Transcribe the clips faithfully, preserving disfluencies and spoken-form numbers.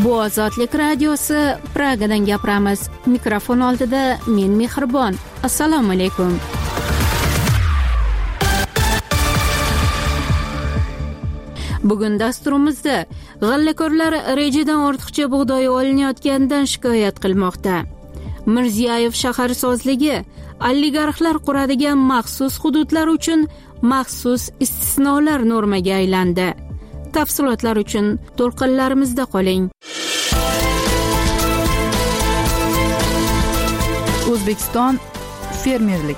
Bu Ozodlik radiosi, Pragadan gapiramiz. Mikrofon oldida men Mehribon. Assalomu alaykum. Bugun dasturimizda g'allakorlar rejadan ortiqcha bug'doy olinayotganidan shikoyat qilmoqda. Mirziyoyev shaharsozligi oligarxlar quradigan maxsus hududlar uchun maxsus istisnolar normaga aylandi. Tafsilotlar uchun to'lqinlarimizda qoling. O'zbekiston fermerlik.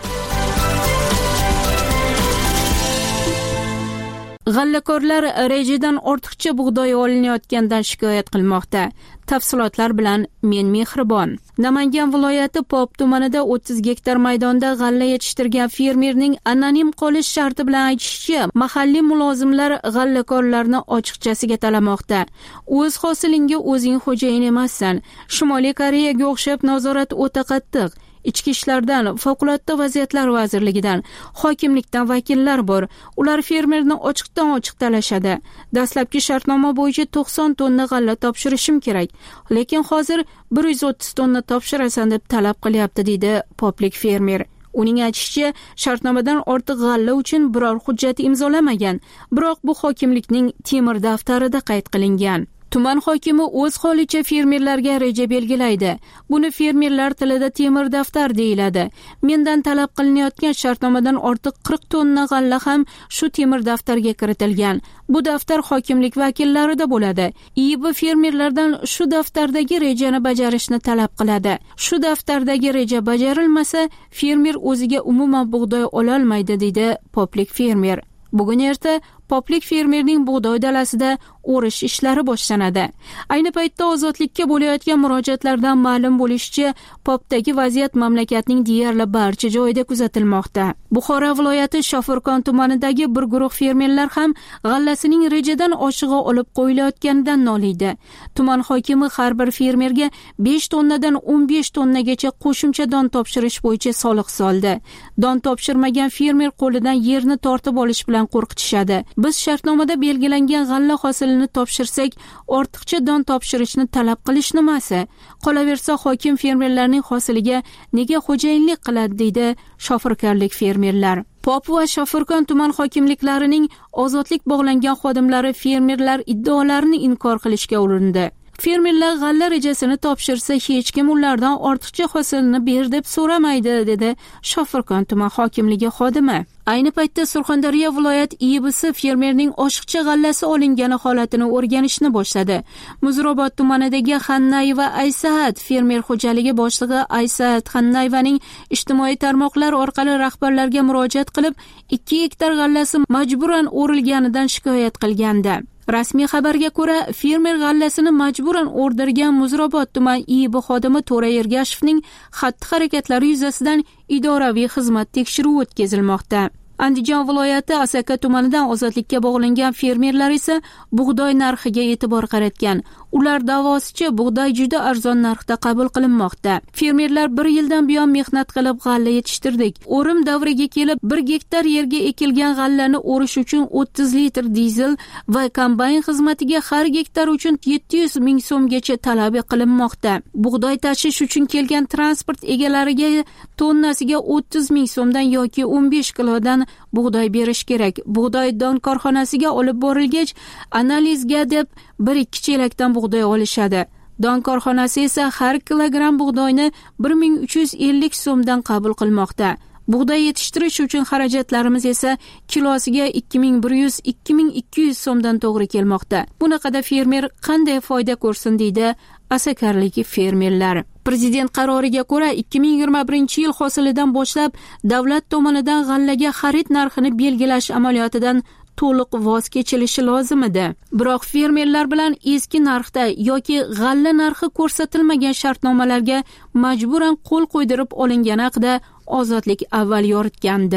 G'allakorlar rejadan ortiqcha bug'doy olinayotganidan shikoyat qilmoqda. Tafsilotlar bilan men Mehribon. Namangan viloyati Pop tumanida o'ttiz gektar maydonda g'alla yetishtirgan fermerning anonim qolish sharti bilan aytishicha, mahalliy mulozimlar g'allakorlarni ochiqchasiga talamoqda. O'z hosilingga o'zing xo'jayin emassan. Shimoliy Koreyaga o'xshab nazorat o'ta qattiq. Ichki ishlardan, favqulodda vaziyatlar vazirligidan, hokimlikdan vakillar bor. Ular fermerni ochiqdan ochiq talashadi. Dastlabki shartnoma bo'yicha to'qson tonna g'alla topshirishim kerak, lekin hozir bir yuz o'ttiz tonna topshirasan deb talab qilyapti, deydi poplik fermer. Uning aytishicha, shartnomadan ortiq g'alla uchun biror hujjat imzolamagan, biroq bu hokimlikning temir daftarida qayd qilingan. Tuman hokimi o'z holicha fermerlarga reja belgilaydi. Buni fermerlar tilida temir daftar deyiladi. Mendan talab qilinayotgan shartnomadan ortiq qirq tonna g'alla ham shu temir daftarga kiritilgan. Bu daftar hokimlik vakillarida bo'ladi. I B fermerlardan shu daftardagi rejani bajarishni talab qiladi. Shu daftardagi reja bajarilmasa, fermer o'ziga umuman bug'doy ola olmaydi, deydi poplik fermer. Bugun erta poplik fermerning bug'doy dalasida o'rish ishlari boshlanadi. Ayni paytda ozodlikka bo'layotgan murojaatlardan ma'lum bo'lishicha, popdagi vaziyat mamlakatning deyarli barcha joyida kuzatilmoqda. Buxoro viloyati Shofirkon tumanidagi bir guruh fermerlar ham g'allasining rejadan oshig'i olib qo'yilayotganidan noliydi. Tuman hokimi har bir fermerga besh tonnadan o'n besh tonnagacha qo'shimcha don topshirish bo'yicha soliq soldi. Don topshirmagan fermer qo'lidan yerni tortib olish bilan qo'rqitishadi. Biz shartnomada belgilangan g'alla hosilini topshirsak, ortiqcha don topshirishni talab qilish nimasi? Qolaversa, hokim fermerlarning hosiliga nega xo'jayinlik qiladi, deydi shofirkorlik fermerlar. Pop va Shofirkon tuman hokimliklarining ozodlik bog'langan xodimlari fermerlar iddaolarini inkor qilishga urindi. Fermerlar g'alla rejasini topshirsa, hech kim ulardan ortiqcha hosilni ber deb so'ramaydi, dedi Shofirkon tuman hokimligi xodimi. Ayni paytda Surxondaryo viloyat I B si fermerning oshiqcha g'allasi olingani holatini o'rganishni boshladi. Muzrobod tumanidagi Xannayeva Aysaat fermer xo'jaligi boshlig'i Aysaat Xannayvaning ijtimoiy tarmoqlar orqali rahbarlarga murojaat qilib, ikki gektar g'allasi majburan o'rilganidan shikoyat qilgandi. Rasmiy xabarga ko'ra, fermer g'allasini majburan o'rdirgan Muzrobod tuman I B xodimi To'ra Ergashevning xatti-harakatlari yuzasidan idoraviy xizmat tekshiruvi o'tkazilmoqda. Andijon viloyati Asaka tumanidan ozodlikka bog'langan fermerlar esa bug'doy narxiga e'tibor qaratgan. Ular da'vosicha bug'doy juda arzon narxda qabul qilinmoqda. Fermerlar bir yildan buyon mehnat qilib g'alla yetishtirdik. O'rim davriga kelib bir gektar yerga ekilgan g'allani o'rish uchun o'ttiz litr dizel va kombayn xizmatiga har gektar uchun yetti yuz ming so'mgacha talab qilinmoqda. Bug'doy tashish uchun kelgan transport egalariga tonnasiga o'ttiz ming so'mdan yoki o'n besh kilodan bug'doy berish kerak. Bug'doy don korxonasiga olib borilgach, analizga deb bir ikki chelakdan bug'doy olishadi. Don korxonasi esa har kilogramm bug'doyni bir ming uch yuz ellik so'mdan qabul qilmoqda. Bug'doy yetishtirish uchun xarajatlarimiz esa kilosiga ikki ming bir yuz - ikki ming ikki yuz so'mdan to'g'ri kelmoqda. Bunaqada fermer qanday foyda ko'rsin, deydi asakarlik fermerlar. Prezident qaroriga ko'ra ikki ming yigirma birinchi yil hosilidan boshlab davlat tomonidan g'allaga xarid narxini belgilash amaliyotidan to'liq voz kechilishi lozim edi. Biroq fermerlar bilan eski narxda yoki g'alla narxi ko'rsatilmagan shartnomalarga majburan qo'l qo'ydirib olingani haqida Ozodlik avval yoritgandi.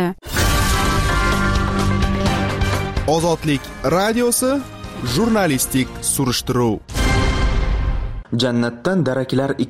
Ozodlik radiosi jurnalistik surishtiruv. Jannatdan daraklar ikki.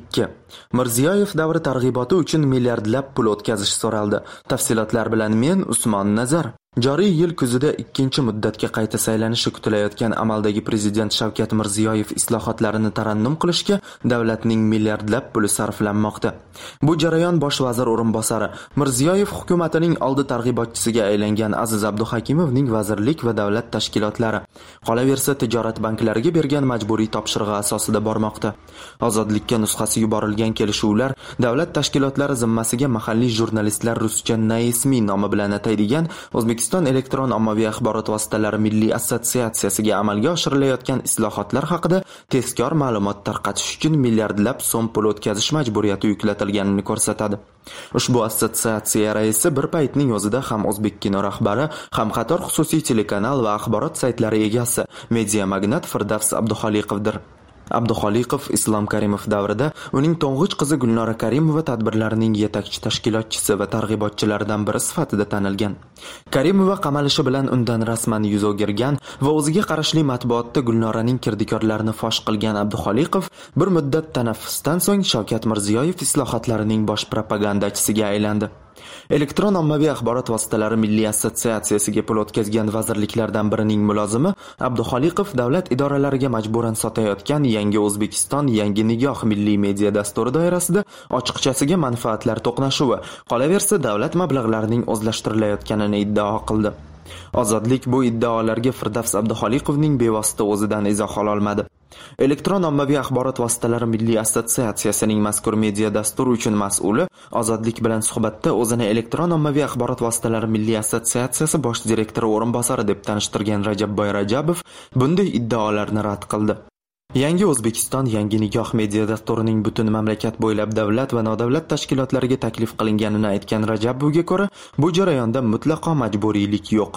Mirziyoyev davri targ'iboti uchun milliardlab pul o'tkazish so'raldi. Tafsilotlar bilan men Usmon Nazar. Joriy yil kuzida ikkinchi muddatga qayta saylanishi kutilayotgan amaldagi prezident Shavkat Mirziyoyev islohotlarini tarannum qilishga davlatning milliardlab puli sarflanmoqda. Bu jarayon bosh vazir o'rinbosari Mirziyoyev hukumatining oldi targ'ibotchisiga aylangan Aziz Abduhakimovning vazirlik va davlat tashkilotlari, qolaversa tijorat banklariga bergan majburiy topshirig'i asosida bormoqda. Ozodlikka nusxasi yuborilgan kelishuvlar davlat tashkilotlari zimmasiga mahalliy jurnalistlar ruscha naismiy nomi bilan ataydigan O'zbekiston elektron ommaviy axborot vositalari milliy assotsiatsiyasiga amalga oshirilayotgan islohotlar haqida tezkor ma'lumot tarqatish uchun milliardlab so'm pul o'tkazish majburiyati yuklatilganini ko'rsatadi. Ushbu assotsiatsiya raisi bir paytning o'zida ham O'zbekkino rahbari, ham qator xususiy telekanal va axborot saytlari egasi, media magnat Firdavs Abduxoliqovdir. Abduxoliqov Islom Karimov davrida uning to'ng'ich qizi Gulnora Karimova tadbirlarining yetakchi tashkilotchisi va targ'ibotchilaridan biri sifatida tanilgan. Karimova qamalishi bilan undan rasman yuz o'girgan va o'ziga qarashli matbuotda Gulnoraning kirdikorlarini fosh qilgan Abduxoliqov bir muddat tanaffusdan so'ng Shavkat Mirziyoyev islohotlarining bosh propagandachisiga aylandi. Elektron ommaviy axborot vositalari milliy assotsiatsiyasiga pul o'tkazgan vazirliklardan birining mulozimi Abduxoliqov davlat idoralariga majburan sotayotgan Yangi O'zbekiston Yangi Nigoh milliy media dasturi doirasida ochiqchasiga manfaatlar to'qnashuvi, qolaversa davlat mablag'larining o'zlashtirilayotganini iddao qildi. Ozodlik bu iddaolarga Firdavs Abduxoliqovning bevosita o'zidan izoh ola olmadi. Elektron ommaviy axborot vositalari milliy assotsiatsiyasining mazkur media dasturi uchun mas'uli Ozodlik bilan suhbatda o'zini elektron ommaviy axborot vositalari milliy assotsiatsiyasi bosh direktori o'rinbosari deb tanishtirgan Rajabboy Rajabov bunday iddaolarni rad qildi. Yangi O'zbekiston Yangi Nigoh media dasturining butun mamlakat bo'ylab davlat va nodavlat tashkilotlariga taklif qilinganini aytgan Rajabovga ko'ra, bu jarayonda mutlaqo majburiylik yo'q.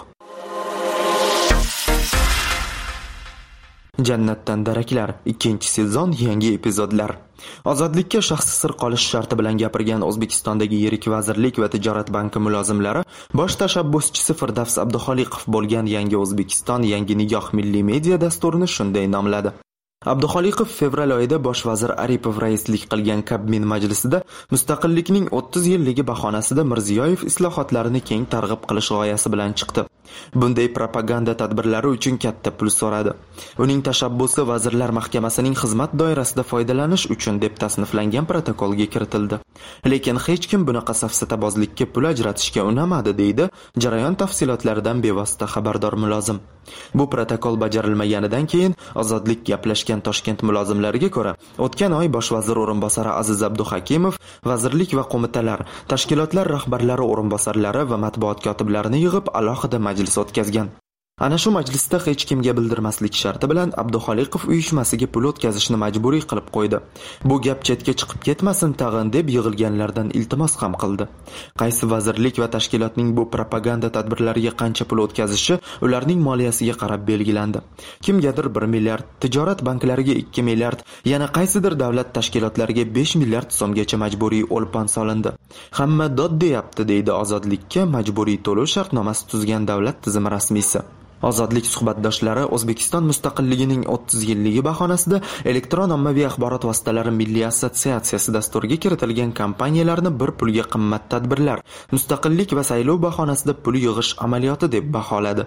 Jannatdan daraklar, ikkinchi sezon, yangi epizodlar. Ozodlikka shaxsi sir qolish sharti bilan gapirgan O'zbekistondagi yirik vazirlik va tijorat banki mulozimlari bosh tashabbuschisi Firdavs Abduxoliqov bo'lgan Yangi O'zbekiston Yangi Nigoh milliy media dasturini shunday nomladi. Abduxoliqov fevral oyida bosh vazir Aripov raislik qilgan Kabmin majlisida mustaqillikning o'ttiz yilligi bahonasida Mirziyoyev islohotlarini keng targ'ib qilish g'oyasi bilan chiqdi. Bunday propaganda tadbirlari uchun katta pul so'radi. Uning tashabbusi Vazirlar Mahkamasining xizmat doirasida foydalanish uchun deb tasniflangan protokolga kiritildi. Lekin hech kim bunaqa safsatabozlikka pul ajratishga unamadi, deydi jarayon tafsilotlaridan bevosita xabardor mulozim. Bu protokol bajarilmaganidan keyin Ozodlik gaplashgan Toshkent mulozimlariga ko'ra, o'tgan oy bosh vazir o'rinbosari Aziz Abduhakimov vazirlik va qo'mitalar, tashkilotlar rahbarlari o'rinbosarlari va matbuot kotiblarini yig'ib alohida majlis o'tkazgan. Ana shu majlisda hech kimga bildirmaslik sharti bilan Abduxoliqov uyushmasiga pul o'tkazishni majburiy qilib qo'ydi. Bu gap chetga chiqib ketmasin tag'in deb yig'ilganlardan iltimos ham qildi. Qaysi vazirlik va tashkilotning bu propaganda tadbirlariga qancha pul o'tkazishi ularning moliyasiga qarab belgilandi. Kimgadir bir milliard, tijorat banklariga ikki milliard, yana qaysidir davlat tashkilotlariga besh milliard so'mgacha majburiy o'lpon solindi. Hamma dod deyapti, deydi Ozodlikka majburiy to'lov shartnomasi tuzgan davlat tizimi rasmiysi. Ozodlik suhbatdoshlari O'zbekiston mustaqilligining o'ttiz yilligi bahonasida elektron ommaviy axborot vositalari milliy assotsiatsiyasi dasturiga kiritilgan kompaniyalarni bir pulga qimmat tadbirlar, mustaqillik va saylov bahonasida pul yig'ish amaliyoti deb baholadi.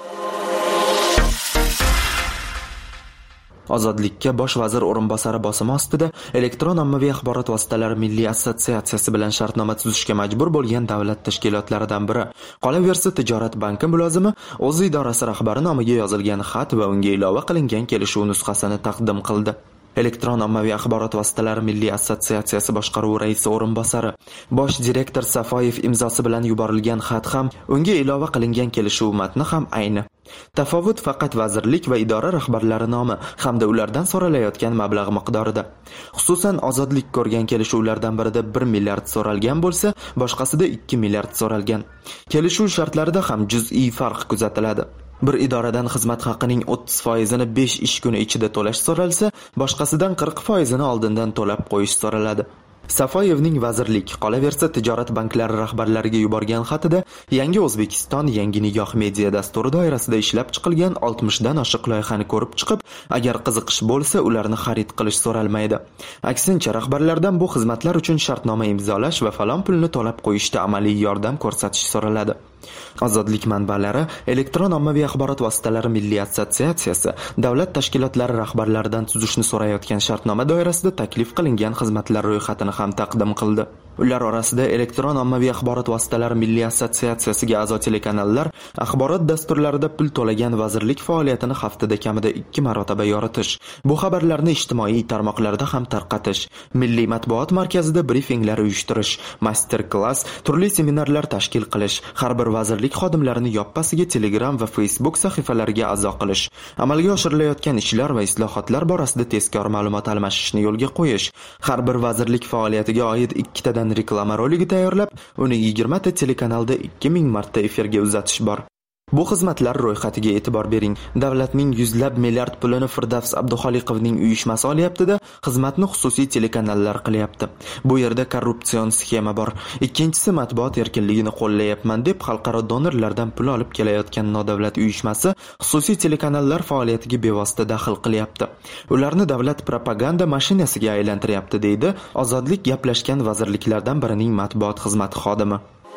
Ozodlikka bosh vazir o'rinbosari bosimi ostida elektron ommaviy axborot vositalari milliy assotsiatsiyasi bilan shartnoma tuzishga majbur bo'lgan davlat tashkilotlaridan biri. Qolaversa tijorat banki mulozimi o'z idorasi rahbari nomiga yozilgan xat va unga ilova qilingan kelishuv nusxasini taqdim qildi. Elektron ommaviy axborot vositalari milliy assotsiatsiyasi boshqaruvi raisi o'rinbosari, bosh direktor Safoyev imzosi bilan yuborilgan xat ham, unga ilova qilingan kelishuv matni ham ayni. Tafovut faqat vazirlik va idora rahbarlari nomi hamda ulardan so'ralayotgan mablag' miqdorida. Xususan, Ozodlik ko'rgan kelishuvlardan birida bir milliard so'ralgan bo'lsa, boshqasida ikki milliard so'ralgan. Kelishuv shartlarida ham juz'iy farq kuzatiladi. Bir idoradan xizmat haqining o'ttiz foizini besh ish kuni ichida to'lash so'ralsa, boshqasidan qirq foizini oldindan to'lab qo'yish so'raladi. Safoyevning vazirlik, qolaversa tijorat banklari rahbarlariga yuborgan xatida Yangi O'zbekiston Yangi nigoh media dasturi doirasida ishlab chiqilgan oltmishdan oshiq loyihani ko'rib chiqib, agar qiziqish bo'lsa, ularni xarid qilish so'ralmaydi. Aksincha, rahbarlardan bu xizmatlar uchun shartnoma imzolash va falon pulni to'lab qo'yishda amaliy yordam ko'rsatish so'raladi. Ozodlik manbalari Elektron ommaviy axborot vositalari milliy assotsiatsiyasi davlat tashkilotlari rahbarlaridan tuzishni so'rayotgan shartnoma doirasida taklif qilingan xizmatlar ro'yxatini ham taqdim qildi. Ular orasida Elektron ommaviy axborot vositalari milliy assotsiatsiyasiga a'zo telekanallar axborot dasturlarida pul to'lagan vazirlik faoliyatini haftada kamida ikki marotaba yoritish, bu xabarlarni ijtimoiy tarmoqlarda ham tarqatish, milliy matbuot markazida brifinglar uyushtirish, master-klass, turli seminarlar tashkil qilish, har bir vazirlik xodimlarini yoppasiga Telegram va Facebook sahifalariga a'zo qilish, amalga oshirilayotgan ishlar va islohotlar borasida tezkor ma'lumot almashishni yo'lga qo'yish, har bir vazirlik faoliyatiga oid ikkitadan reklama roligi tayyorlab, uni yigirma ta telekanalda ikki ming marta efirga uzatish bor. Bu xizmatlar ro'yxatiga e'tibor bering. Davlatning yuzlab milliard pulini Firdavs Abduxoliqovning uyushmasi olyapti-da, xizmatni xususiy telekanallar qilyapti. Bu yerda korrupsion sxema bor. Ikkinchisi, matbuot erkinligini qo'llayapman deb xalqaro donorlardan pul olib kelayotgan nodavlat uyushmasi xususiy telekanallar faoliyatiga bevosita daxl qilyapti. Ularni davlat propaganda mashinasiga aylantiryapti, deydi Ozodlik gaplashgan vazirliklardan birining matbuot xizmati xodimi.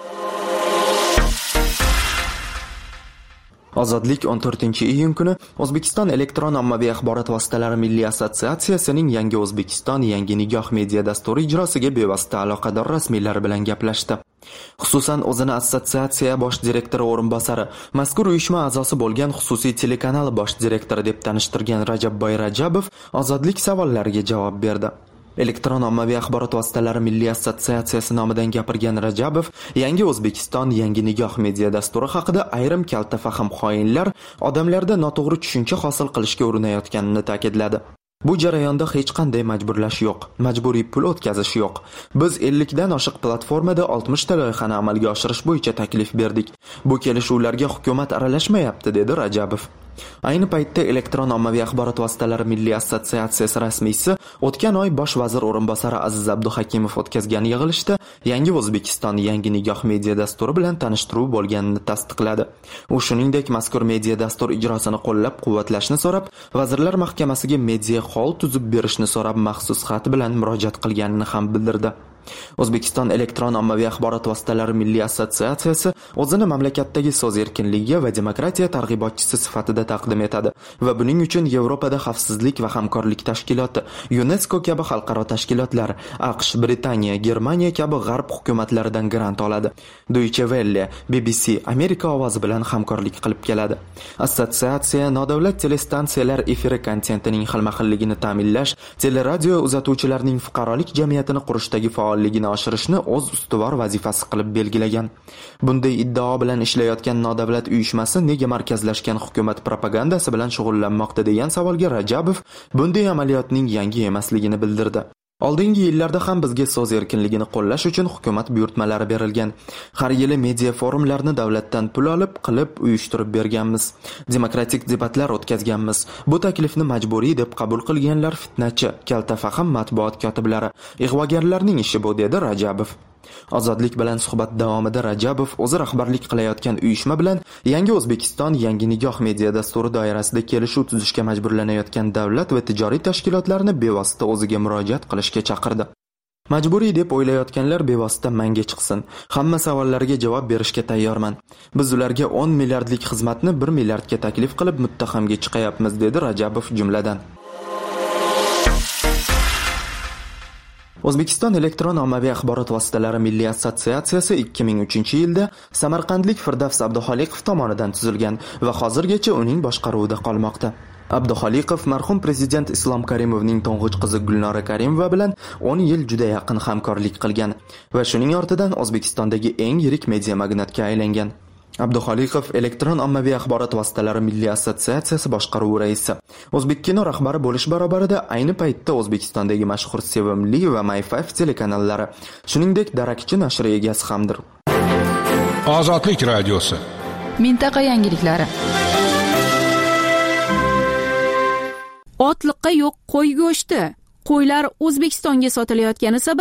Ozodlik o'n to'rtinchi iyun kuni O'zbekiston Elektron ommaviy axborot vositalari milliy assotsiatsiyasining Yangi O'zbekiston Yangi nigoh media dasturi ijrosiga bevosita aloqador rasmiylar bilan gaplashdi. Xususan, o'zini assotsiatsiya bosh direktori o'rinbosari, mazkur uyushma a'zosi bo'lgan xususiy telekanal bosh direktori deb tanishtirgan Rajabboy Rajabov Ozodlik savollariga javob berdi. Elektron ommaviy axborot vositalari milliy assotsiatsiyasi nomidan gapirgan Rajabov, Yangi O'zbekiston Yangi nigoh media dasturi haqida ayrim kalta fahm xoinlar odamlarda noto'g'ri tushuncha hosil qilishga urinayotganini ta'kidladi. Bu jarayonda hech qanday majburlash yo'q, majburiy pul o'tkazish yo'q. Biz ellikdan oshiq platformada oltmish ta loyihani amalga oshirish bo'yicha taklif berdik. Bu kelishuvlarga hukumat aralashmayapti, dedi Rajabov. Ayni paytda Elektron ommaviy axborot vositalari milliy assotsiatsiyasi rasmiysi o'tgan oy bosh vazir o'rinbosari Aziz Abduhakimov o'tkazgan yig'ilishda Yangi O'zbekiston Yangi nigoh media dasturi bilan tanishtiruv bo'lganini tasdiqladi. U shuningdek mazkur media dastur ijrosini qo'llab-quvvatlashni so'rab, Vazirlar Mahkamasiga media hol tuzib berishni so'rab maxsus xat bilan murojaat qilganini ham bildirdi. O'zbekiston Elektron ommaviy axborot vositalari milliy assotsiatsiyasi o'zini mamlakatdagi so'z erkinligi va demokratiya targ'ibotchisi sifatida taqdim etadi va buning uchun Yevropada xavfsizlik va hamkorlik tashkiloti, UNESCO kabi xalqaro tashkilotlar, AQSh, Britaniya, Germaniya kabi g'arb hukumatlaridan grant oladi. Deutsche Welle, B B C, Amerika ovozi bilan hamkorlik qilib keladi. Assotsiatsiya nodavlat telestansiyalar efiri kontentining xilma-xilligini ta'minlash, teleradio uzatuvchilarning fuqarolik jamiyatini qurishdagi faolligini oshirishni o'z ustuvor vazifasi qilib belgilagan. Bunday iddao bilan ishlayotgan nodavlat uyushmasi nega markazlashgan hukumat propagandasi bilan shug'ullanmoqda degan savolga Rajabov bunday amaliyotning yangi emasligini bildirdi. Oldingi yillarda ham bizga so'z erkinligini qo'llash uchun hukumat buyurtmalari berilgan. Har yili media forumlarni davlatdan pul olib qilib uyushtirib berganmiz. Demokratik debatlar o'tkazganmiz. Bu taklifni majburiy deb qabul qilganlar fitnachi, kaltafahm matbuot kotiblari, ig'vogarlarning ishi bu, dedi Rajabov. Ozodlik bilan suhbat davomida Rajabov o'zi rahbarlik qilayotgan uyushma bilan Yangi O'zbekiston Yangi nigoh media dasturi doirasida kelishuv tuzishga majburlanayotgan davlat va tijoriy tashkilotlarni bevosita o'ziga murojaat qilishga chaqirdi. Majburiy deb o'ylayotganlar bevosita manga chiqsin. Hamma savollariga javob berishga tayyorman. Biz ularga o'n milliardlik xizmatni bir milliardga taklif qilib muttahamga chiqayapmiz, dedi Rajabov jumladan. O'zbekiston Elektron ommaviy axborot vositalari milliy assotsiatsiyasi ikki ming uchinchi yilda samarqandlik Firdavs Abduxoliqov tomonidan tuzilgan va hozirgacha uning boshqaruvida qolmoqda. Abduxoliqov marhum prezident Islom Karimovning to'ng'ich qizi Gulnora Karimova bilan o'n yil juda yaqin hamkorlik qilgan va shuning ortidan O'zbekistondagi eng yirik media magnatga aylangan. Abduxoliqov Elektron ommaviy axborot vositalari milliy assotsiatsiyasi boshqaruvi raisi. O'zbekkino rahbari bo'lish barobarida ayni paytda O'zbekistondagi mashhur Sevimli va My Five telekanallari, shuningdek Darakchi nashri egasi hamdir. Ozodlik radiosi. Mintaqa yangiliklari. Otliqqa yo'q qo'y go'shti. Qo'ylar O'zbekistonga sotilayotgani sabab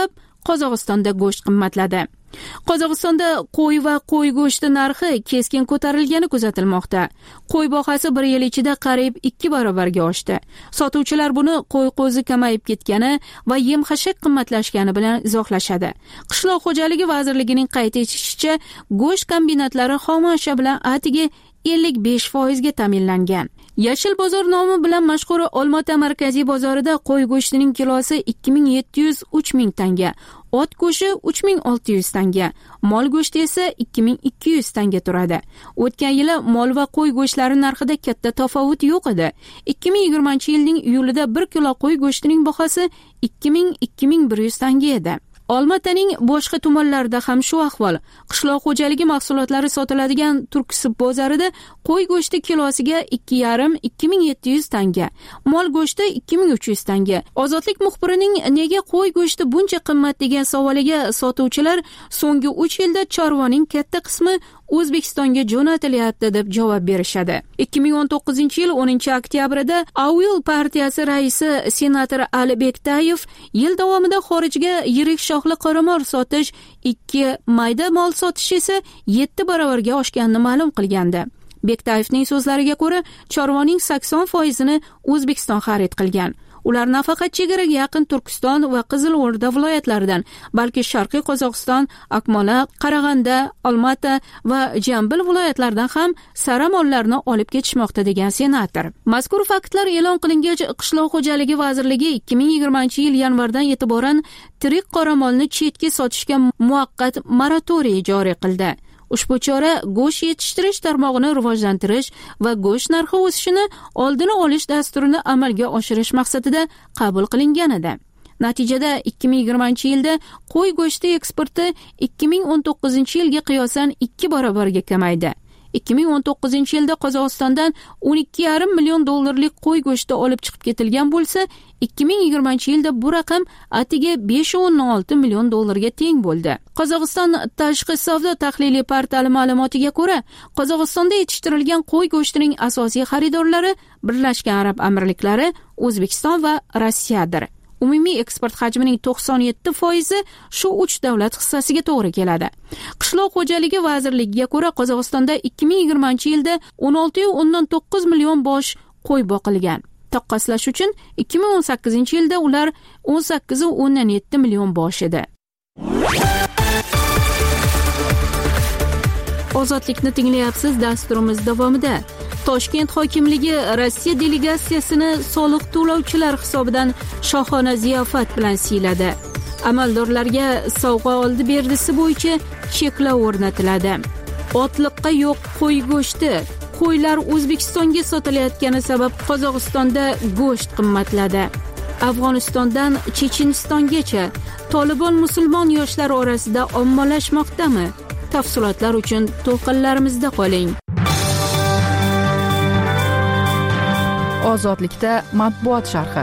Qozog'istonda go'sht qimmatladi. Qozog'istonda qo'y va qo'y go'shti narxi keskin ko'tarilgani kuzatilmoqda. Qo'y bahasi bir yil ichida qariyb ikki barobarga oshdi. Sotuvchilar buni qo'y qo'zi kamayib ketgani va yem-xashak qimmatlashgani bilan izohlashadi. Qishloq xo'jaligi vazirligining qayd etishicha, go'sht kombinatlari xomashyo bilan atigi ellik besh foiz ga ta'minlangan. Yashil bozor nomi bilan mashhur Olma-ota markaziy bozorida qo'y go'shtining kilosi ikki ming yetti yuz uch ming tanga, ot go'shti uch ming olti yuz tanga, mol go'shti esa ikki ming ikki yuz tanga turadi. O'tgan yili mol va qo'y go'shtlari narxida katta tafovut yo'q edi. ikki ming yigirmanchi yilning iyulida bir kilo qo'y go'shtining bahasi ikki ming - ikki ming bir yuz tanga edi. Olma-otaning boshqa tumanlarida ham shu ahvol. Qishloq xo'jaligi mahsulotlari sotiladigan Turkisib bozorida qo'y go'shti kilosiga ikki yarim - ikki ming yetti yuz tanga, mol go'shti ikki ming uch yuz tanga. Ozodlik muxbirining nega qo'y go'shti buncha qimmat degan savoliga sotuvchilar so'nggi uch yilda chorvaning katta qismi O'zbekistonga jo'natilyapti deb javob berishadi. ikki ming o'n to'qqizinchi yil o'ninchi oktyabrida Avil partiyasi raisi senator Ali Bektayev yil davomida xorijga yirik shoxli qoramol sotish, ikki mayda mol sotish esa yetti barobarga oshganini ma'lum qilgandi. Bektayevning so'zlariga ko'ra, chorvaning sakson foizini O'zbekiston xarid qilgan. Ular nafaqat chegaraga yaqin Turkiston va Qizilo'rda viloyatlaridan, balki Sharqiy Qozog'iston, Akmola, Qarag'anda, Olma-ota va Jambil viloyatlaridan ham sara mollarni olib ketishmoqda degan senator. Mazkur faktlar e'lon qilingach, Qishloq xo'jaligi vazirligi ikki ming yigirmanchi yil yanvardan e'tiboran tirik qoramolni chetga sotishga muvaqqat moratoriy joriy qildi. Ushbu chora go'sht yetishtirish tarmog'ini rivojlantirish va go'sht narxi o'sishini oldini olish dasturini amalga oshirish maqsadida qabul qilingan edi. Natijada ikki ming yigirmanchi yilda qo'y go'shti eksporti ikki ming o'n to'qqizinchi yilga qiyosan ikki barobarga kamaydi. ikki ming o'n to'qqizinchi yilda Qozog'istondan o'n ikki yarim million dollarlik qo'y go'shti olib chiqib ketilgan bo'lsa, ikki ming yigirmanchi yilda bu raqam atiga besh o'n olti million dollarga teng bo'ldi. Qozog'iston tashqi savdo tahliliy portali ma'lumotiga ko'ra, Qozog'istonda yetishtirilgan qo'y go'shtining asosiy xaridorlari Birlashgan Arab Amirliklari, O'zbekiston va Rossiyadir. Umumiy eksport hajmining to'qson yetti foizi shu uch davlat hissasiga to'g'ri keladi. Qishloq xo'jaligi vazirligiga ko'ra, Qozog'istonda ikki ming yigirmanchi yilda o'n olti nuqta o'n to'qqiz million bosh qo'y boqilgan. Taqqoslash uchun ikki ming o'n sakkizinchi yilda ular o'n sakkiz nuqta o'n yetti million bosh edi. Ozodlikni tinglayapsiz. Dasturimiz davomida Toshkent hokimligi Rossiya delegatsiyasini soliq to'lovchilar hisobidan shohona ziyofat bilan siyladi. Amaldorlarga sovg'a oldi berdisi bo'yicha cheklov o'rnatiladi. Otliqqa yo'q qo'y go'shti. Qo'ylar O'zbekistonga sotilayotgani sabab Qozog'istonda go'sht qimmatladi. Afg'onistondan Chechenistongacha Tolibon musulmon yoshlar orasida ommalashmoqdami? Tafsilotlar uchun to'lqinlarimizda qoling. Ozodlikda matbuot sharhi.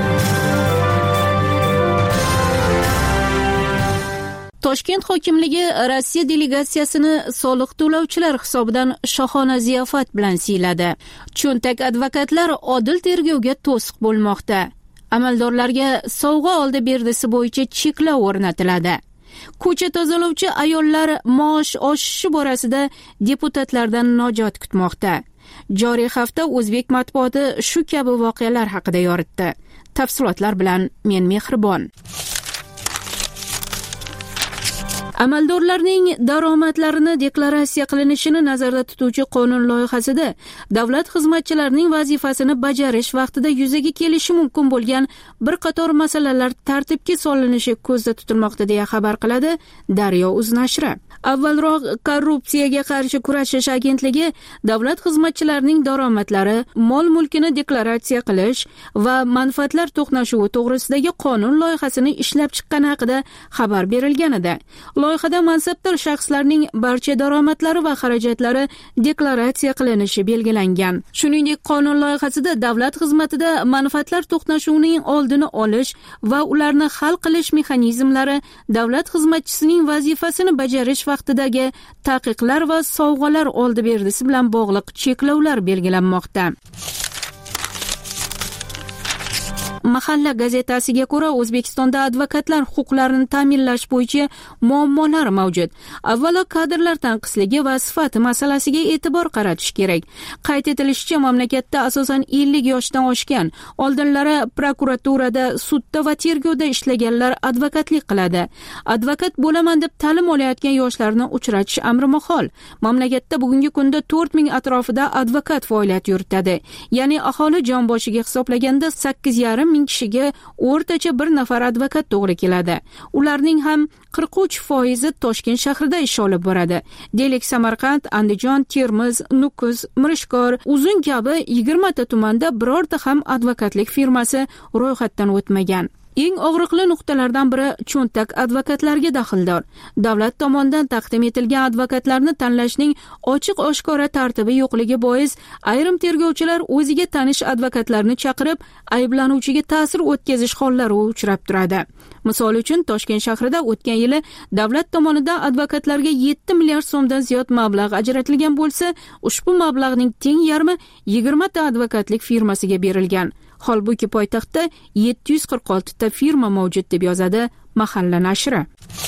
Toshkent hokimligi Rossiya delegatsiyasini soliq to'lovchilar hisobidan shohona ziyofat bilan siyladi. Cho'ntak advokatlar odil tergovga to'siq bo'lmoqda. Amaldorlarga sovg'a oldi berdisi bo'yicha cheklov o'rnatiladi. Ko'cha tozalovchi ayollar maosh oshishi borasida deputatlardan najot kutmoqda. Joriy hafta o'zbek matbuoti shu kabi voqealar haqida yoritdi. Tafsilotlar bilan men Mehribon. Amaldorlarning daromadlarini deklaratsiya qilinishini nazarda tutuvchi qonun loyihasida davlat xizmatchilarining vazifasini bajarish vaqtida yuzaga kelishi mumkin bo'lgan bir qator masalalar tartibga solinishi ko'zda tutilmoqda deya xabar qiladi Daryo.uz nashri. Avvalroq korrupsiyaga qarshi kurashish agentligi davlat xizmatchilarining daromadlari, mol-mulkini deklaratsiya qilish va manfaatlar to'qnashuvi to'g'risidagi qonun loyihasini ishlab chiqqani haqida xabar berilgan edi. Loyihada mansabdor shaxslarning barcha daromadlari va xarajatlari deklaratsiya qilinishi belgilangan. Shuningdek, qonun loyihasida davlat xizmatida manfaatlar to'qnashuvining oldini olish va ularni hal qilish mexanizmlari, davlat xizmatchisining vazifasini bajarish vaqtidagi taqiqlar va sovg'alar oldi berdisi bilan bog'liq cheklovlar belgilanmoqda. Mahalla gazetasiga ko'ra, O'zbekistonda advokatlar huquqlarini ta'minlash bo'yicha muammolar mavjud. Avvalo, kadrlar tanqisligi va sifati masalasiga e'tibor qaratish kerak. Qayd etilishicha, mamlakatda asosan ellik yoshdan oshgan, oldinlari prokuraturada, sudda va tergovda ishlaganlar advokatlik qiladi. Advokat bo'laman deb ta'lim olayotgan yoshlarni uchratish amri mahol. Mamlakatda bugungi kunda to'rt ming atrofida advokat faoliyat yuritadi. Ya'ni aholi jon boshiga hisoblaganda sakkiz yarim ming kishiga o'rtacha bir nafar advokat to'g'ri keladi. Ularning ham qirq uch foizi Toshkent shahrida ish olib boradi. Deylik, Samarqand, Andijon, Termiz, Nukus, Mirishkor, Uzun kabi yigirma ta tumanda birorta ham advokatlik firmasi ro'yxatdan o'tmagan. Eng og'riqli nuqtalardan biri cho'ntak advokatlarga daxldor. Davlat tomonidan taqdim etilgan advokatlarni tanlashning ochiq-oshkora tartibi yo'qligi bois, ayrim tergovchilar o'ziga tanish advokatlarni chaqirib, ayblanuvchiga ta'sir o'tkazish hollari uchrab turadi. Misol uchun, Toshkent shahrida o'tgan yili davlat tomonidan advokatlarga yetti milliard so'mdan ziyod mablag' ajratilgan bo'lsa, ushbu mablag'ning teng yarmi yigirma ta advokatlik firmasiga berilgan. Holbuki poytaxtda yetti yuz qirq olti ta firma mavjud deb yozadi Mahalla nashri.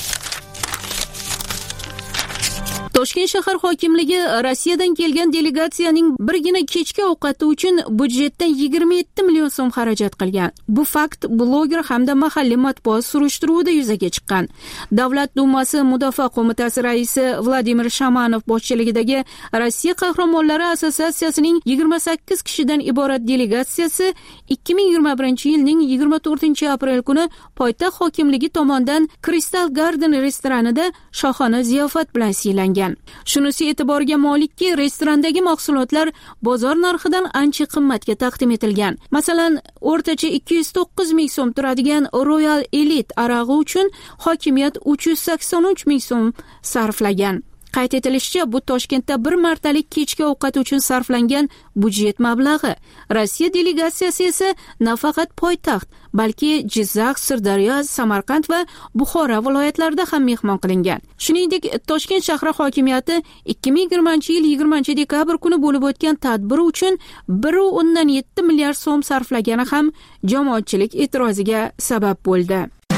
Toshkent shahar hokimligi Rossiyadan kelgan delegatsiyaning birgina kechki ovqati uchun budjetdan yigirma yetti million so'm xarajat qilgan. Bu fakt bloger hamda mahalliy matbuot surishtiruvida yuzaga chiqqan. Davlat dumasi Mudofaa qo'mitasi raisi Vladimir Shamanov boshchiligidagi Rossiya qahramonlari assotsiatsiyasining yigirma sakkiz kishidan iborat delegatsiyasi ikki ming yigirma birinchi yilning yigirma to'rtinchi aprel kuni poytaxt hokimligi tomonidan Crystal Garden restoranida shohona ziyofat bilan siylangan. Shunisi e'tiborga molikki, restorandagi mahsulotlar bozor narxidan ancha qimmatga taqdim etilgan. Masalan, o'rtacha ikki yuz to'qqiz ming so'm turadigan Royal Elite arog'i uchun hokimiyat uch yuz sakson uch ming so'm sarflagan. Qayd etilishicha, bu Toshkentda bir martalik kechki ovqat uchun sarflangan budjet mablag'i. Rossiya delegatsiyasi esa nafaqat poytaxt, balki Jizzax, Sirdaryo, Samarqand va Buxoro viloyatlarida ham mehmon qilingan. Shuningdek, Toshkent shahri hokimiyati ikki ming yigirmanchi yil yigirmanchi dekabr kuni bo'lib o'tgan tadbir uchun bir nuqta o'ndan yetti milliard so'm sarflagani ham jamoatchilik e'tiroziga sabab bo'ldi.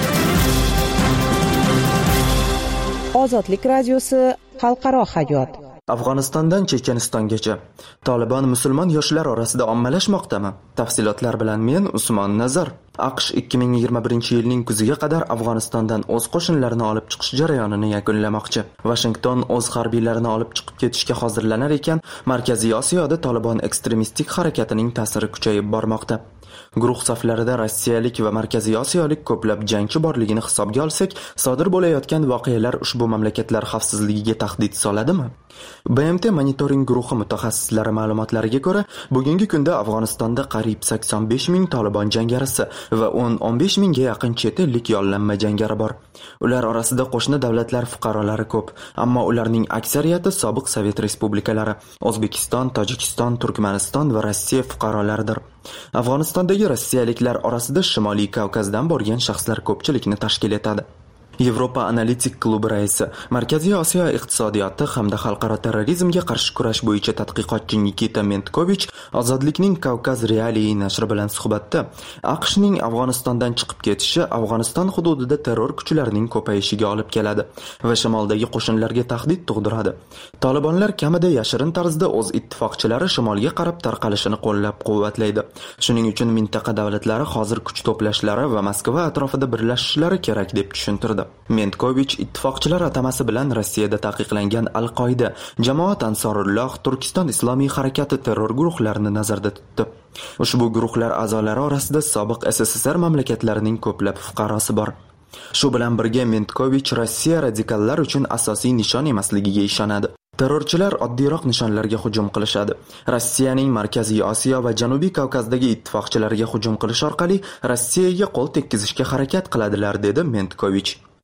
Ozodlik radiosi xalqaro hayot. Afg'onistondan Chechenistongacha Taliban musulmon yoshlar orasida ommalashmoqdami? Tafsilotlar bilan men Usmon Nazar. AQSh ikki ming yigirma birinchi yilning kuziga qadar Afg'onistondan o'z qo'shinlarini olib chiqish jarayonini yakunlamoqchi. Washington o'z harbiylarini olib chiqib ketishga hozirlanar ekan, Markaziy Osiyoda Taliban ekstremistik harakatining ta'siri kuchayib bormoqda. Guruh saflarida rossiyalik va markaziy osiyolik ko'plab jangchi borligini hisobga olsak, sodir bo'layotgan voqealar ushbu mamlakatlar xavfsizligiga tahdid soladimi? B M T monitoring guruhi mutaxassislari ma'lumotlariga ko'ra, bugungi kunda Afg'onistonda qariyb sakson besh ming Taliban jangarisi va o'n o'n besh mingga yaqin chet ellik yollanma jangari bor. Ular orasida qo'shni davlatlar fuqarolari ko'p, ammo ularning aksariyati sobiq Sovet respublikalari, O'zbekiston, Tojikiston, Turkmaniston va Rossiya fuqarolaridir. Afg'onistondagi rossiyaliklar orasida Shimoliy Kavkazdan borgan shaxslar ko'pchilikni tashkil etadi. Yevropa analitik klubi raisi, Markaziy Osiyo iqtisodiyoti hamda xalqaro terrorizmga qarshi kurash bo'yicha tadqiqotchi Nikita Mentkovich Ozodlikning Kavkaz Realii nashri bilan suhbatda AQShning Afg'onistondan chiqib ketishi Afg'oniston hududida terror kuchlarining ko'payishiga olib keladi va shimoldagi qo'shinlarga tahdid tug'diradi. Talibanlar kamida yashirin tarzda o'z ittifoqchilari shimolga qarab tarqalishini qo'llab-quvvatlaydi. Shuning uchun mintaqa davlatlari hozir kuch to'plashlari va Moskva atrofida birlashishlari kerak deb tushuntirdi. Mentkovich ittifoqchilar atamasi bilan Rossiyada taqiqlangan Al-Qoida, Jamoat Ansorulloh, Turkiston islomiy harakati terror guruhlarini nazarda tutdi. Ushbu guruhlar a'zolari orasida sobiq S S S R mamlakatlarining ko'plab fuqarosi bor. Shu bilan birga Mentkovich Rossiya radikallar uchun asosiy nishon emasligiga ishonadi. Terrorchilar oddiyroq nishonlarga hujum qilishadi. Rossiyaning Markaziy Osiyo va Janubiy Kavkazdagi ittifoqchilariga hujum qilish orqali Rossiyaga qo'l tekkizishga harakat qiladilar, dedi Mentkovich.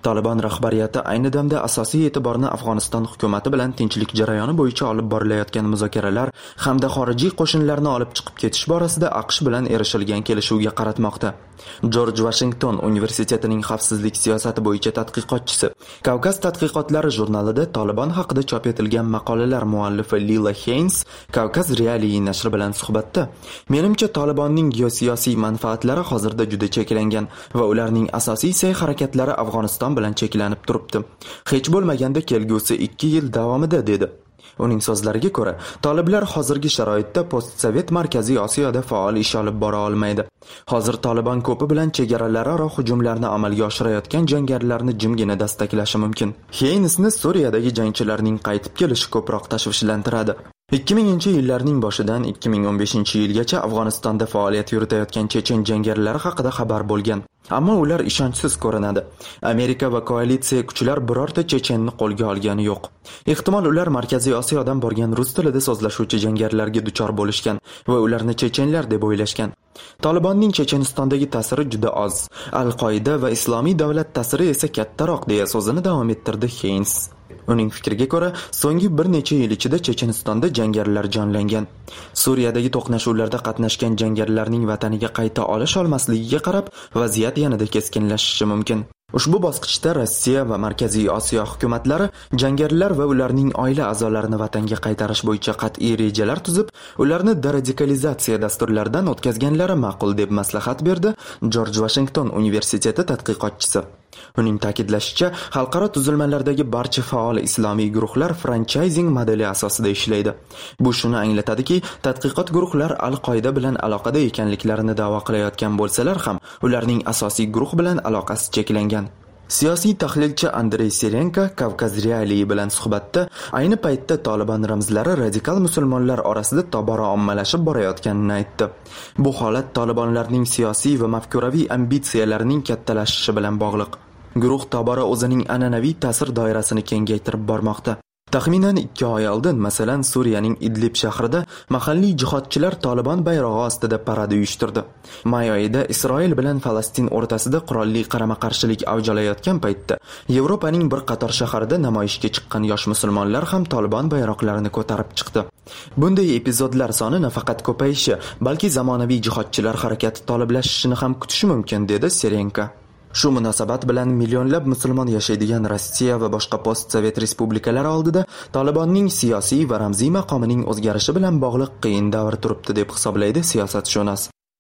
Taliban rahbariyati ayni damda asosiy e'tiborni Afg'oniston hukumati bilan tinchlik jarayoni bo'yicha olib borilayotgan muzokaralar hamda xorijiy qo'shinlarni olib chiqib ketish borasida AQSh bilan erishilgan kelishuvga qaratmoqda. Jorj Vashington universitetining xavfsizlik siyosati bo'yicha tadqiqotchisi, Kavkaz tadqiqotlari jurnalida Taliban haqida chop etilgan maqolalar muallifi Lila Haynes Kavkaz Realii nashri bilan suhbatda, menimcha Talibanning geosiyosiy manfaatlari hozirda juda cheklangan va ularning asosiy sa'y-harakatlari Afg'oniston bilan cheklanib turibdi. Hech bo'lmaganda kelgusi ikki yil davomida dedi. Uning so'zlariga ko'ra, toliblar hozirgi sharoitda postsovet Markaziy Osiyoda faol ish olib bora olmaydi. Hozir Taliban ko'pi bilan chegaralararo hujumlarni amalga oshirayotgan jangarilarni jimgina dastaklashi mumkin. Haynesni Suriyadagi jangchilarning qaytib kelishi ko'proq tashvishlantiradi. ikki minginchi yillarning boshidan ikki ming o'n beshinchi yilgacha Afg'onistonda faoliyat yuritayotgan chechen jangarilari haqida xabar bo'lgan. Ammo ular ishonchsiz ko'rinadi. Amerika va koalitsiya kuchlar birorta chechenni qo'lga olgani yo'q. Ehtimol ular Markaziy Osiyodan borgan rus tilida so'zlashuvchi jangarilarga duchor bo'lishgan va ularni chechenlar deb o'ylashgan. Talibanning Chechenistondagi ta'siri juda oz. Al-Qoida va Islomiy davlat ta'siri esa kattaroq deya so'zini davom ettirdi Haynes. Uning fikriga ko'ra, so'nggi bir necha yil ichida Chechenistonda jangarilar jonlangan. Suriyadagi to'qnashuvlarda qatnashgan jangarilarning vataniga qayta olish olmasligiga qarab, vaziyat yanada keskinlashishi mumkin. Ushbu bosqichda Rossiya va Markaziy Osiyo hukumatlari jangarilar va ularning oila a'zolarini vatanga qaytarish bo'yicha qat'iy rejalar tuzib, ularni deradikalizatsiya dasturlaridan o'tkazganlari ma'qul deb maslahat berdi Jorj Vashington universiteti tadqiqotchisi. Uning ta'kidlashicha, xalqaro tuzilmalardagi barcha faol islomiy guruhlar franchising modeli asosida ishlaydi. Bu shuni anglatadiki, tadqiqot guruhlar Al-Qoida bilan aloqada ekanliklarini da'vo qilayotgan bo'lsalar ham, ularning asosiy guruh bilan aloqasi cheklangan. Siyosiy tahlilchi Andrey Serenko Kavkaz Realii bilan suhbatda ayni paytda Taliban ramzlari radikal musulmonlar orasida tobora ommalashib borayotganini aytdi. Bu holat Talibanlarning siyosiy va mafkuraviy ambitsiyalarining kattalashishi bilan bog'liq. Guruh tobora o'zining an'anaviy ta'sir doirasini kengaytirib bormoqda. Taxminan ikki oy oldin, masalan, Suriyaning Idlib shahrida mahalliy jihodchilar Taliban bayrog'i ostida parad uyushtirdi. May oyida Isroil bilan Falastin o'rtasida qurolli qarama-qarshilik avj olayotgan paytda Yevropaning bir qator shaharida namoyishga chiqqan yosh musulmonlar ham Taliban bayroqlarini ko'tarib chiqdi. Bunday epizodlar soni nafaqat ko'payishi, balki zamonaviy jihodchilar harakati toliblashishini ham kutish mumkin, dedi Serenko. Shu munosabat bilan millionlab musulmon yashaydigan Rossiya va boshqa postsovet respublikalari oldida Talibanning siyosiy va ramziy maqomining o'zgarishi bilan bog'liq qiyin davr turibdi deb hisoblaydi siyosatshunos.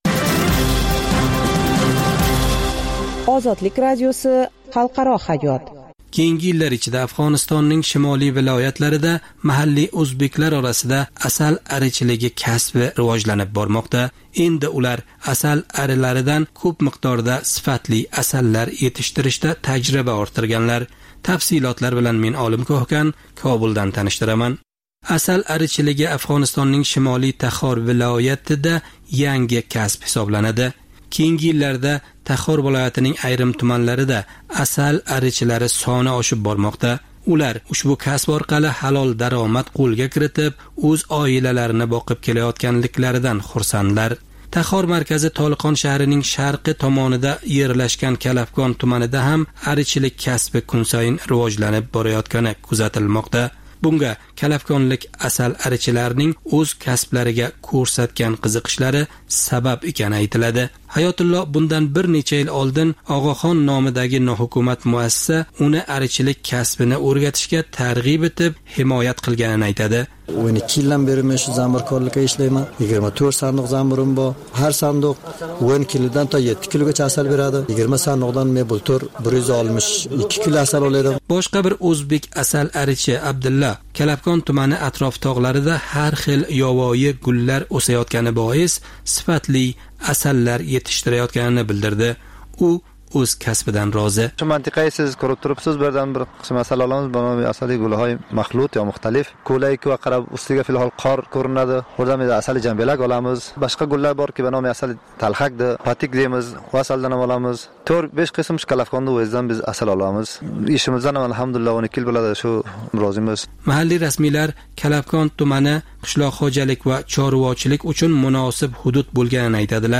Ozodlik radiosi xalqaro hayot. Keyingi yillar ichida Afg'onistonning shimoliy viloyatlarida mahalliy o'zbeklar orasida asal arichiligi kasbi rivojlanib bormoqda. Endi ular asal arilaridan ko'p miqdorda sifatli asallar yetishtirishda tajriba orttirganlar. Tafsilotlar bilan men Olim Ko'hkan Kobuldan tanishtiraman. Asal arichiligi Afg'onistonning shimoliy Taxor viloyatida yangi kasb hisoblanadi. Keyingi yillarda Taxor viloyatining ayrim tumanlarida asal arichilari soni oshib bormoqda. Ular ushbu kasb orqali halol daromad qo'lga kiritib, o'z oilalarini boqib kelayotganliklaridan xursandlar. Taxor markazi Toliqon shahrining sharqi tomonida yerlashgan Kalafkon tumanida ham arichilik kasbi kun sayin rivojlanib borayotgani kuzatilmoqda. Bunga Kalafkonlik asal arichilarining o'z kasblariga ko'rsatgan qiziqishlari sabab ekani aytiladi. Hayotullo bundan bir necha yil oldin Og'axon nomidagi nohukumat muassasa uni arichilik kasbini o'rgatishga targ'ib etib, himoyat qilganini aytadi. o'n ikki yildan beri men shu zamburkorlikda ishlayman. yigirma to'rt sandiq zamburim bor. Har sandiq o'n kilodan to yetti kilogacha asal beradi. yigirma sandiqdan men bultur bir yuz oltmish ikki kilo asal oladim. Boshqa bir o'zbek asal arichi Abdulla Kalafkon tumani atrof tog'larida har xil yovvoyi gullar o'sayotgani bois sifatli asallar yetishtirayotganini bildirdi. U o'z kasbidan rozi. Shu mantiqaga siz ko'rib turibsiz, birdan bir qism asal olamiz. Bu asali gulhay maxlut yo muxtalif. Ko'layki va qarab ustiga filhol qor ko'rinadi. O'rdan biz asali jambelak olamiz. Boshqa gullar borki, bu nomi asali talxakdi, patik deymiz. Bu asaldan ham olamiz. to'rt besh qism Kalafkonda o'zdan biz asal olamiz. Ishimizdan ham alhamdulillah o'n ikki yil bo'ladi shu rozimiz. Mahalliy rasmiylar Kalafkon tumani qishloq xo'jalik va chorvachilik uchun munosib hudud bo'lganini aytadilar.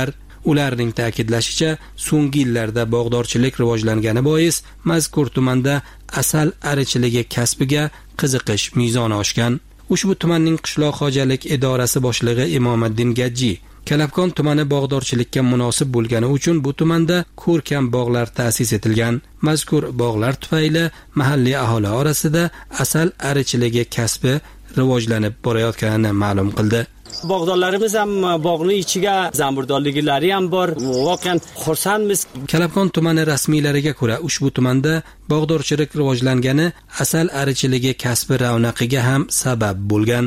Ularning ta'kidlashicha, so'nggi yillarda bog'dorchilik rivojlangani bois mazkur tumanda asal arichiligi kasbiga qiziqish mezoni oshgan. Ushbu tumanning qishloq xo'jalik idorasi boshlig'i Imomiddin Gajji Kalabkon tumani bog'dorchilikka munosib bo'lgani uchun bu tumanda ko'rkam bog'lar ta'sis etilgan. Mazkur bog'lar tufayli mahalliy aholi orasida asal arichiligi kasbi rivojlanib borayotganini ma'lum qildi. Bog'dorlarimiz ham bog'ning ichiga zamburdorliklari ham bor. Voqean xursandmiz. Kalabkon tumani rasmiylariga ko'ra, ushbu tumanda bog'dorchilik rivojlangani asal arichiligi kasbi ravnaqiga ham sabab bo'lgan.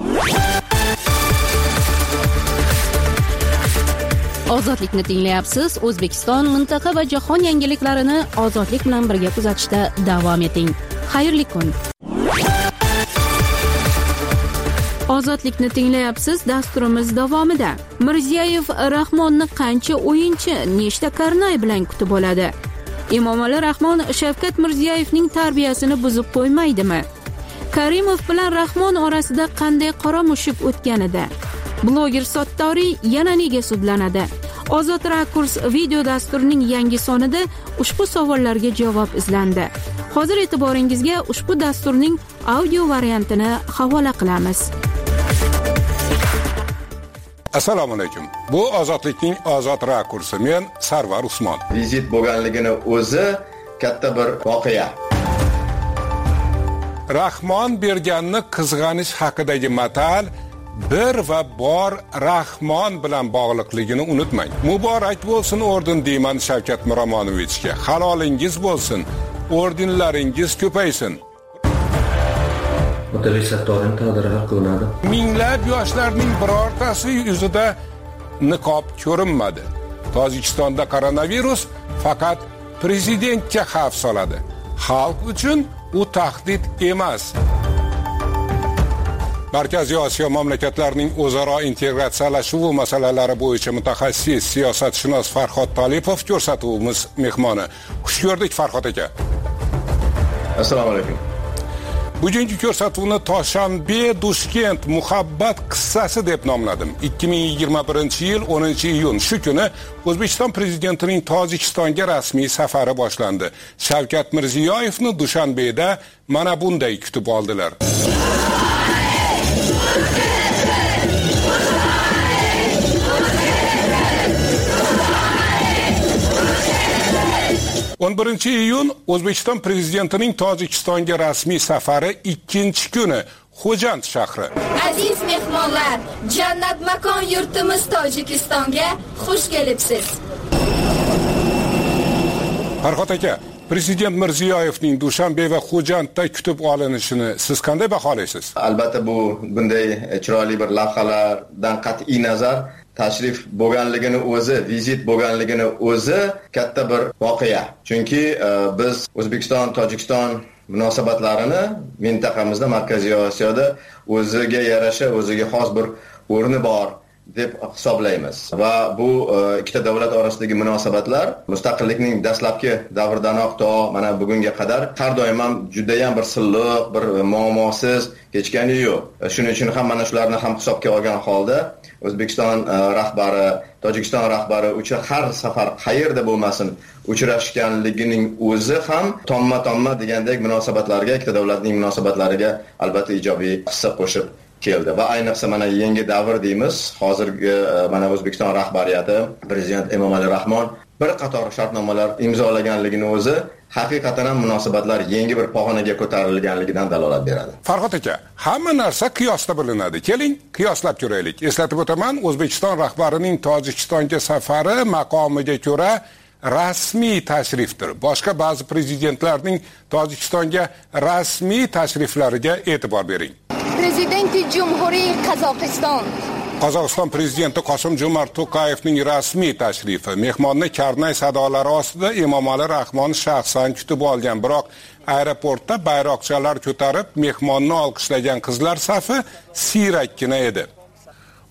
Ozodlikni tinglayapsiz. O'zbekiston, mintaqa va jahon yangiliklarini ozodlik bilan birga kuzatishda davom eting. Xayrli kun. Ozodlikni tinglayapsiz. Dasturimiz davomida Mirziyoyev Rahmonni qancha o'yinchi, nechta karnay bilan kutib oladi? Emomali Rahmon Shavkat Mirziyoyevning tarbiyasini buzib qo'ymaydimi? Karimov bilan Rahmon orasida qanday qora mushuk o'tganida? Bloger Sottoriy yana nega sudlanadi? Ozod Rakurs video dasturining yangi sonida ushbu savollarga javob izlandi. Hozir e'tiboringizga ushbu dasturning audio variantini havola qilamiz. Assalomu alaykum. Bu Ozodlikning Ozod Rakursi. Men Sarvar Usmon. Vizit bo'lganligini o'zi katta bir voqea. Rahmon berganni qizg'anish haqidagi matal bir va bor Rahmon bilan bog'liqligini unutmang. Muborak bo'lsin orden deyman Shavkat Miromonovichga. Halolingiz bo'lsin, ordenlaringiz ko'paysin. Otabek Sattorining taqdiri hal qilinadi. Minglab yoshlarning birortasi yuzida niqob ko'rinmadi. Tojikistonda koronavirus faqat prezidentga xavf soladi. Xalq uchun u tahdid emas. Markaziy Osiyo mamlakatlarining o'zaro integratsiyalashuvi masalalari bo'yicha mutaxassis siyosatshunos Farhod Tolipov ko'rsatuvimiz mehmoni. Xush ko'rdik Farhod aka. Assalomu alaykum. Bugungi ko'rsatuvni Toshanbe Dushkent muhabbat qissasi deb nomladim. ikki ming yigirma birinchi yil o'ninchi iyun shu kuni O'zbekiston prezidentining Tojikistonga rasmiy safari boshlandi. Shavkat Mirziyoyevni Dushanbeda mana bunday kutib oldilar. o'n birinchi iyun O'zbekiston prezidentining Tojikistonga rasmiy safari ikkinchi kuni Xo'jand shahri. Aziz mehmonlar, jannat makon yurtimiz Tojikistonga xush kelibsiz. Farhod aka, Prezident Mirziyoyevning Dushanbe va Xo'jandda kutib olinishini siz qanday baholaysiz? Albatta bu bunday chiroyli bir lavhalardan qat'iy nazar tashrif bo'lganligini o'zi, vizit bo'lganligini o'zi katta bir voqea. Chunki e, biz O'zbekiston Tojikiston munosabatlarini mintaqamizda, Markaziy Osiyoda o'ziga yarasha, o'ziga xos bir o'rni bor deb hisoblaymiz. Va bu e, ikkita davlat orasidagi munosabatlar mustaqillikning dastlabki davridanoq to mana bugunga qadar har doim ham juda ham bir silliq, bir muammosiz kechgani yo'q. Shuning uchun ham mana shularni ham hisobga olgan holda O'zbekiston uh, rahbari, Tojikiston rahbari uchun har safar qayerda bo'lmasin uchrashganligining o'zi ham tomma-tomma degandek munosabatlarga, ikkita davlatning munosabatlariga albatta ijobiy hissa qo'shib keldi. Va ayniqsa mana yangi davr deymiz, hozirgi uh, mana O'zbekiston rahbariyati, prezident Emomali Rahmon bir qator shartnomalar imzolaganligini o'zi haqiqatan ham munosabatlar yangi bir pog'onaga ko'tarilganligidan dalolat beradi. Farhod aka, hamma narsa qiyosda bilinadi. Keling, qiyoslab ko'raylik. Eslatib o'taman, O'zbekiston rahbarining Tojikistonga safari maqomiga ko'ra rasmiy tashrifdir. Boshqa ba'zi prezidentlarning Tojikistonga rasmiy tashriflariga e'tibor bering. Prezidenti Jumhuriyat Qozog'iston Qozog'iston prezidenti Qosim-Jomart To'qayevning rasmiy tashrifi. Mehmonni karnay sadolari ostida Emomali Rahmon shaxsan kutib olgan, biroq aeroportda bayroqchalar ko'tarib mehmonni olqishlagan qizlar safi siyrakkina edi.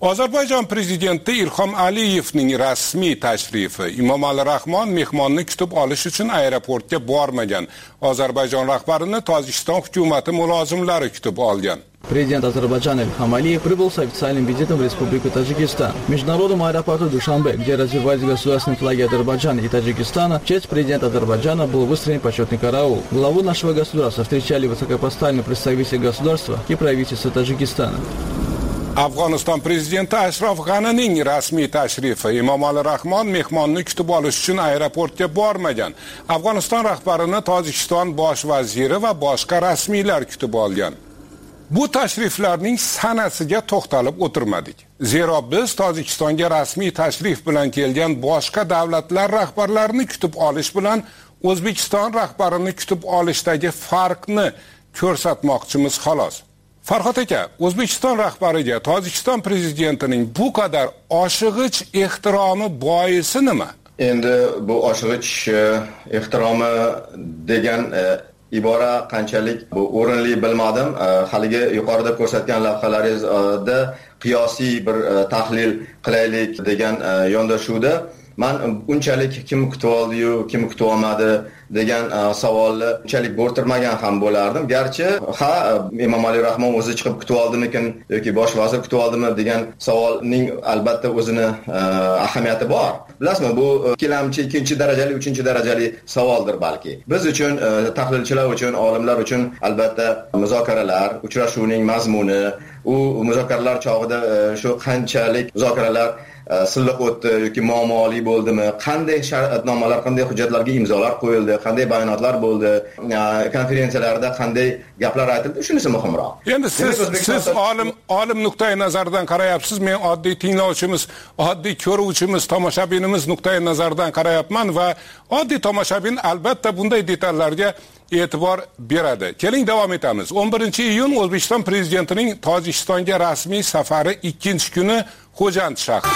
Ozarbayjon prezidenti Ilhom Aliyevning rasmiy tashrifi. Emomali Rahmon mehmonni kutib olish uchun aeroportga bormagan. Ozarbayjon rahbarini Tojikiston hukumati mulozimlari kutib olgan. Президент Азербайджана Ильхам Алиев прибыл с официальным визитом в Республику Таджикистан. В международном аэропорту Душанбе, где развивались государственные флаги Азербайджана и Таджикистана, в честь президента Азербайджана был выстроен почетный караул. Главу нашего государства встречали высокопоставленные представители государства и правительства Таджикистана. Afg'oniston prezidenti Ashraf G'anining rasmiy tashrifi. Emomali Rahmon mehmonni kutib olish uchun aeroportga bormagan. Afg'oniston rahbarini Tojikiston bosh vaziri va boshqa rasmiylar kutib olgan. Bu tashriflarning sanasiga to'xtalib o'tirmadik. Zero biz Tojikistonga rasmiy tashrif bilan kelgan boshqa davlatlar rahbarlarini kutib olish bilan O'zbekiston rahbarini kutib olishdagi farqni ko'rsatmoqchimiz xolos. Farhod aka, O'zbekiston rahbariga Tojikiston prezidentining bu qadar oshig'ich ehtiromi boisi nima? Endi bu oshig'ich ehtiromi degan ibora qanchalik bu o'rinli bilmadim. Haligi yuqorida ko'rsatgan lavhalaringizda qiyosiy bir tahlil qilaylik degan yondashuvda men unchalik kim kutib oldi-yu, kim kutib olmadi degan savolni unchalik bo'rtirmagan ham bo'lardim. Garchi ha Emomali Rahmon o'zi chiqib kutib oldimikin yoki bosh vazir kutib oldimi degan savolning albatta o'zini ahamiyati bor. Bilasizmi, bu ikkilamchi, ikkinchi darajali, uchinchi darajali savoldir balki. Biz uchun, tahlilchilar uchun, olimlar uchun albatta muzokaralar, uchrashuvning mazmuni, u muzokaralar chog'ida shu qanchalik muzokaralar silliq o'tdi yoki muammoli bo'ldimi, qanday shartnomalar, qanday hujjatlarga imzolar qo'yildi, qanday bayonotlar bo'ldi, konferensiyalarda qanday gaplar aytildi, shunisi muhimroq. Endi siz siz olim olim nuqtai nazaridan qarayapsiz, men oddiy tinglovchimiz, oddiy ko'ruvchimiz, tomoshabinimiz nuqtai nazaridan qarayapman va oddiy tomoshabin albatta bunday detallarga e'tibor beradi. Keling davom etamiz. o'n birinchi iyun O'zbekiston prezidentining Tojikistonga rasmiy safari ikkinchi kuni Xo'jand shahri.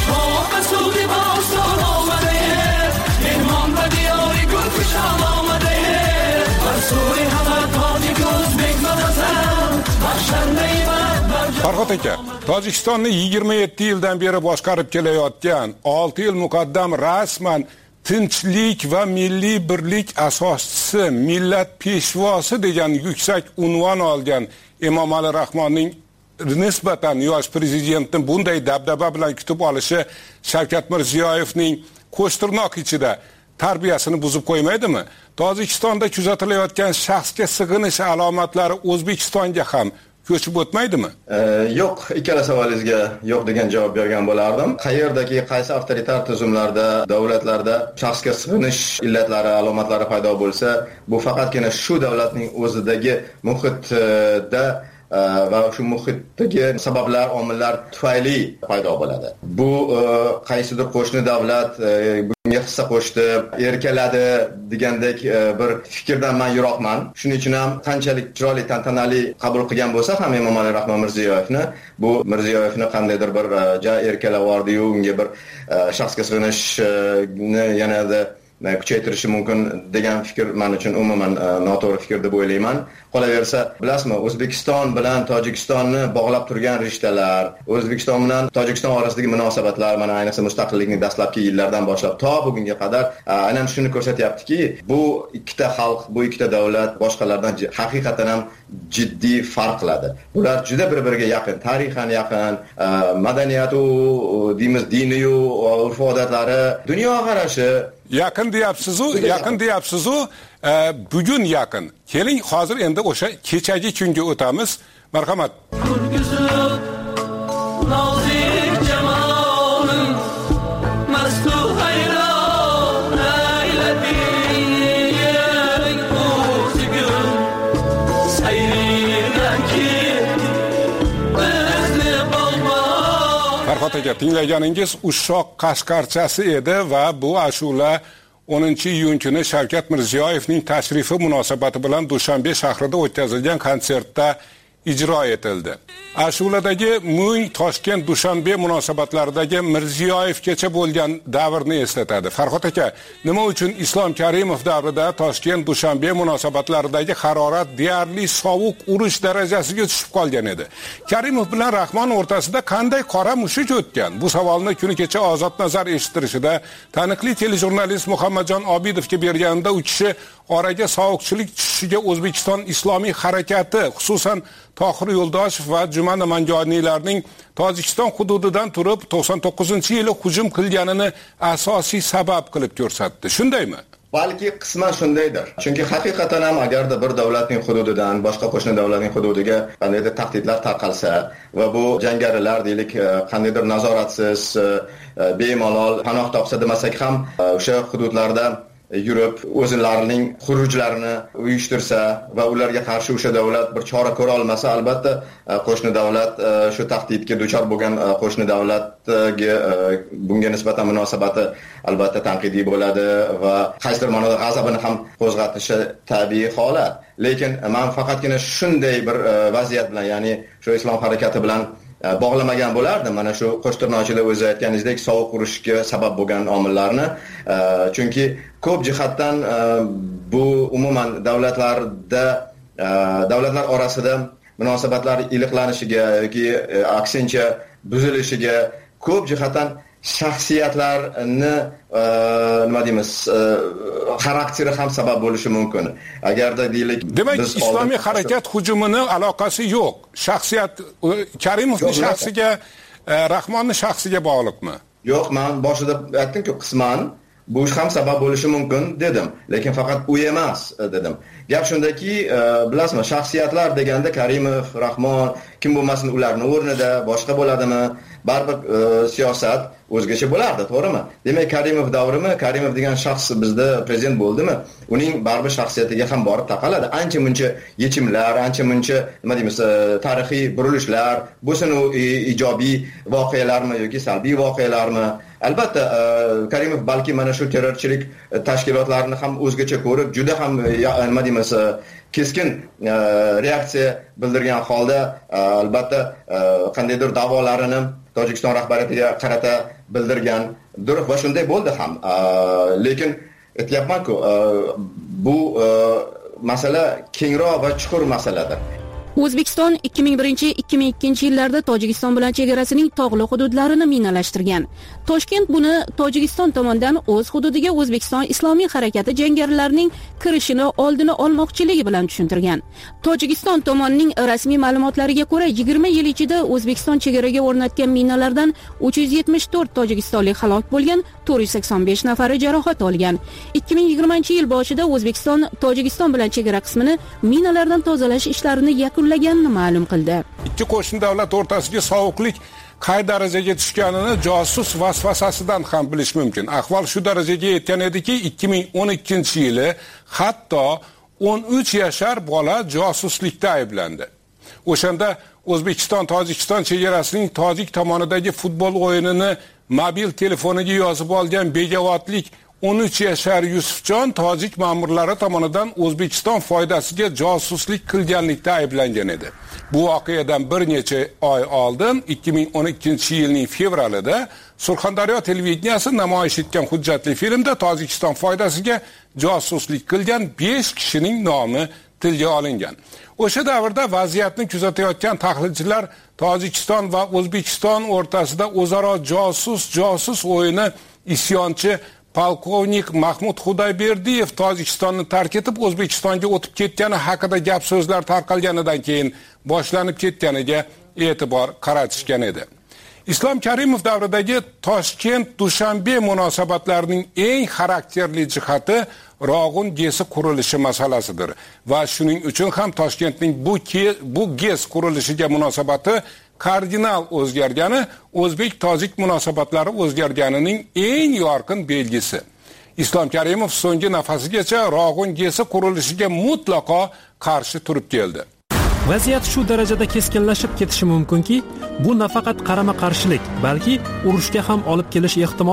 Farhod aka, Tojikistonni yigirma yetti yildan beri boshqarib kelayotgan, olti yil muqaddam rasman tinchlik va milliy birlik asoschisi, millat peshvosi degan yuksak unvon olgan Emomali Rahmonning nisbatan yosh prezidentni bunday dabdaba bilan kutib olishi Shavkat Mirziyoyevning qo'shtirnoq ichida tarbiyasini buzib qo'ymaydimi? Tojikistonda kuzatilayotgan shaxsga sig'inish alomatlari O'zbekistonga ham ko'chib o'tmaydimi? E, yo'q, ikkala savolingizga yo'q degan javob bergan bo'lardim. Qayerdagi qaysi avtoritar tuzumlarda, davlatlarda shaxsga sig'inish illatlari, alomatlari paydo bo'lsa, bu faqatgina shu davlatning o'zidagi muhitda va shu muhitdagi sabablar, omillar tufayli paydo bo'ladi. Bu qaysidir qo'shni davlat bunga hissa qo'shdi, erkaladi degandek bir fikrdan men yiroqman. Shuning uchun ham qanchalik chiroyli, tantanali qabul qilgan bo'lsa ham Emomali Rahmon Mirziyoyevni, bu Mirziyoyevni qandaydir bir ja erkalavordi-yu, unga bir shaxsga sig'inishni yanada kuchaytirishi mumkin degan fikr men uchun umuman noto'g'ri fikr deb o'ylayman. Qolaversa, bilasizmi, O'zbekiston bilan Tojikistonni bog'lab turgan rishtalar, O'zbekiston bilan Tojikiston orasidagi munosabatlar, mana ayniqsa mustaqillikning dastlabki yillaridan boshlab to bugunga qadar aynan shuni ko'rsatyaptiki, bu ikkita xalq, bu ikkita davlat boshqalardan haqiqatan ham jiddiy farq qiladi. Ular juda bir-biriga yaqin, tarixan yaqin, madaniyatu, deymiz, diniyu, urf-odatlari, dunyoqarashi yaqin deyapsiz-u, yaqin deyapsiz-u, bugun yaqin. Keling, hozir endi o'sha kechagi kunga o'tamiz. Marhamat. Farhod aka, tinglaganingiz Ushoq Qashqarchasi edi va bu ashula o'ninchi iyun kuni Shavkat Mirziyoyevning tashrifi munosabati bilan Dushanbe shahrida o'tkazilgan konsertda ijro etildi. Ashuladagi Mung Toshkent Dushanbe munosabatlaridagi Mirziyoyevgacha bo'lgan davrni eslatadi. Farhod aka, nima uchun Islom Karimov davrida Toshkent Dushanbe munosabatlaridagi harorat deyarli sovuq urush darajasiga tushib qolgan edi? Karimov bilan Rahmon o'rtasida qanday qora mushuk o'tgan? Bu savolni kuni kecha Ozod Nazar eshittirishida taniqli telejurnalist Muhammadjon Obidovga berganida u kishi oraga sovuqchilik tushishiga O'zbekiston Islomiy harakati, xususan Tohir Yo'ldoshev va Juma Namanjoniylarning Tojikiston hududidan turib to'qson to'qqizinchi yili hujum qilganini asosiy sabab qilib ko'rsatdi. Shundaymi? Balki qisman shundaydir. Chunki haqiqatan ham agarda bir davlatning hududidan boshqa qo'shni davlatning hududiga qandaydir tahdidlar tarqalsa va bu jangarilar deylik qandaydir nazoratsiz, bemalol panoh topsa demasak ham o'sha hududlarda yurib o'zlarining xurujlarini uyushtirsa va ularga qarshi o'sha davlat bir chora ko'ra olmasa, albatta qo'shni davlat shu tahdidga duchor bo'lgan qo'shni davlatga bunga nisbatan munosabati albatta tanqidiy bo'ladi va qaysidir ma'noda g'azabini ham qo'zg'atishi tabiiy holat. Lekin men faqatgina shunday bir vaziyat bilan, ya'ni shu islom harakati bilan bog'lamagan bo'lardim mana shu qo'shtirnochilar o'zi aytganingizdek sovuq urushga sabab bo'lgan omillarni. Chunki ko'p jihatdan bu umuman davlatlarda davlatlar orasida munosabatlar iliqlanishiga yoki aksincha buzilishiga ko'p jihatdan shaxsiyatlarni nima deymiz xarakteri ham sabab bo'lishi mumkin. Agarda deylik demak islomiy harakat hujumini aloqasi yo'q. Shaxsiyat Karimovning shaxsiga, Rahmonning shaxsiga bog'liqmi? Yo'q, men boshida aytdim-ku, qisman bu ham sabab bo'lishi mumkin dedim, lekin faqat u emas dedim. Gap shundaki, bilasizmi, shaxsiyatlar deganda Karimov, Rahmon, kim bo'lmasin ularning o'rnida boshqa bo'ladimi? Baribir siyosat o'zgacha bo'lardi, to'g'rimi? Demak, Karimov davrimi, Karimov degan shaxs bizda prezident bo'ldimi? Uning baribir shaxsiyatiga ham borib taqaladi. Ancha-muncha yechimlar, ancha-muncha nima deymiz, tarixiy burilishlar, bo'lsin u ijobiy voqealarmi yoki salbiy voqealarmi? Albatta, Karimov balki mana shu terrorchilik tashkilotlarini ham o'zgacha ko'rib, juda ham nima deymiz, keskin reaksiya bildirgan holda albatta qandaydir da'volarini Tojikiston rahbariyatiga qarata bildirgandir va shunday bo'ldi ham. Lekin aytyapman-ku, bu masala kengroq va chuqur masaladir. O'zbekiston ikki ming birinchi ikki ming ikkinchi yillarda Tojikiston bilan chegarasining tog'li hududlarini minalashtirgan. Toshkent buni Tojikiston tomonidan o'z hududiga O'zbekiston Islomiy harakati jangarilarining kirishini oldini olmoqchiligi bilan tushuntirgan. Tojikiston tomonining rasmiy ma'lumotlariga ko'ra, yigirma yil ichida O'zbekiston chegaraga o'rnatgan minalardan uch yuz yetmish to'rt tojikistonlik halok bo'lgan, to'rt yuz sakson besh nafari jarohat olgan. ikki ming yigirmanchi yil boshida O'zbekiston Tojikiston bilan chegara qismini minalardan tozalash ishlarini yakunlaganini ma'lum qildi. Ikki qo'shni davlat o'rtasidagi sovuqlik qay darajaga tushganini josus vasvasasidan ham bilish mumkin. Ahvol shu darajaga yetgan ediki, ikki ming o'n ikkinchi yili hatto o'n uch yashar bola josuslikda ayblandi. O'shanda O'zbekiston Tojikiston chegarasining tojik tomonidagi futbol o'yinini mobil telefoniga yozib olgan begavodlik o'n uch yashar Yusufjon tojik ma'murlari tomonidan O'zbekiston foydasiga josuslik qilganlikda ayblangan edi. Bu voqeadan bir necha oy oldin ikki ming o'n ikkinchi yilning fevralida Surxondaryo televideniyasi namoyish etgan hujjatli filmda Tojikiston foydasiga josuslik qilgan besh kishining nomi tilga olingan. O'sha davrda vaziyatni kuzatayotgan tahlilchilar Tojikiston va O'zbekiston o'rtasida o'zaro josus josus o'yini isyonchi Polkovnik Mahmud Xudayberdiyev Tojikistonni tark etib O'zbekistonga o'tib ketgani haqida gap so'zlar tarqalganidan keyin boshlanib ketganiga e'tibor qaratishgan edi. Islom Karimov davridagi Toshkent Dushanbe munosabatlarining eng xarakterli jihati Rog'un gesi qurilishi masalasidir va shuning uchun ham Toshkentning bu bu gez qurilishiga munosabati kardinal o'zgargani o'zbek-tojik munosabatlari o'zgarganining eng yorqin belgisi. Islom Karimov so'nggi nafasigacha Rog'un gesi qurilishiga mutlaqo qarshi turib keldi. Vaziyat shu darajada keskinlashib ketishi mumkinki, bu nafaqat qarama-qarshilik, balki urushga ham olib kelish ehtimoli bor.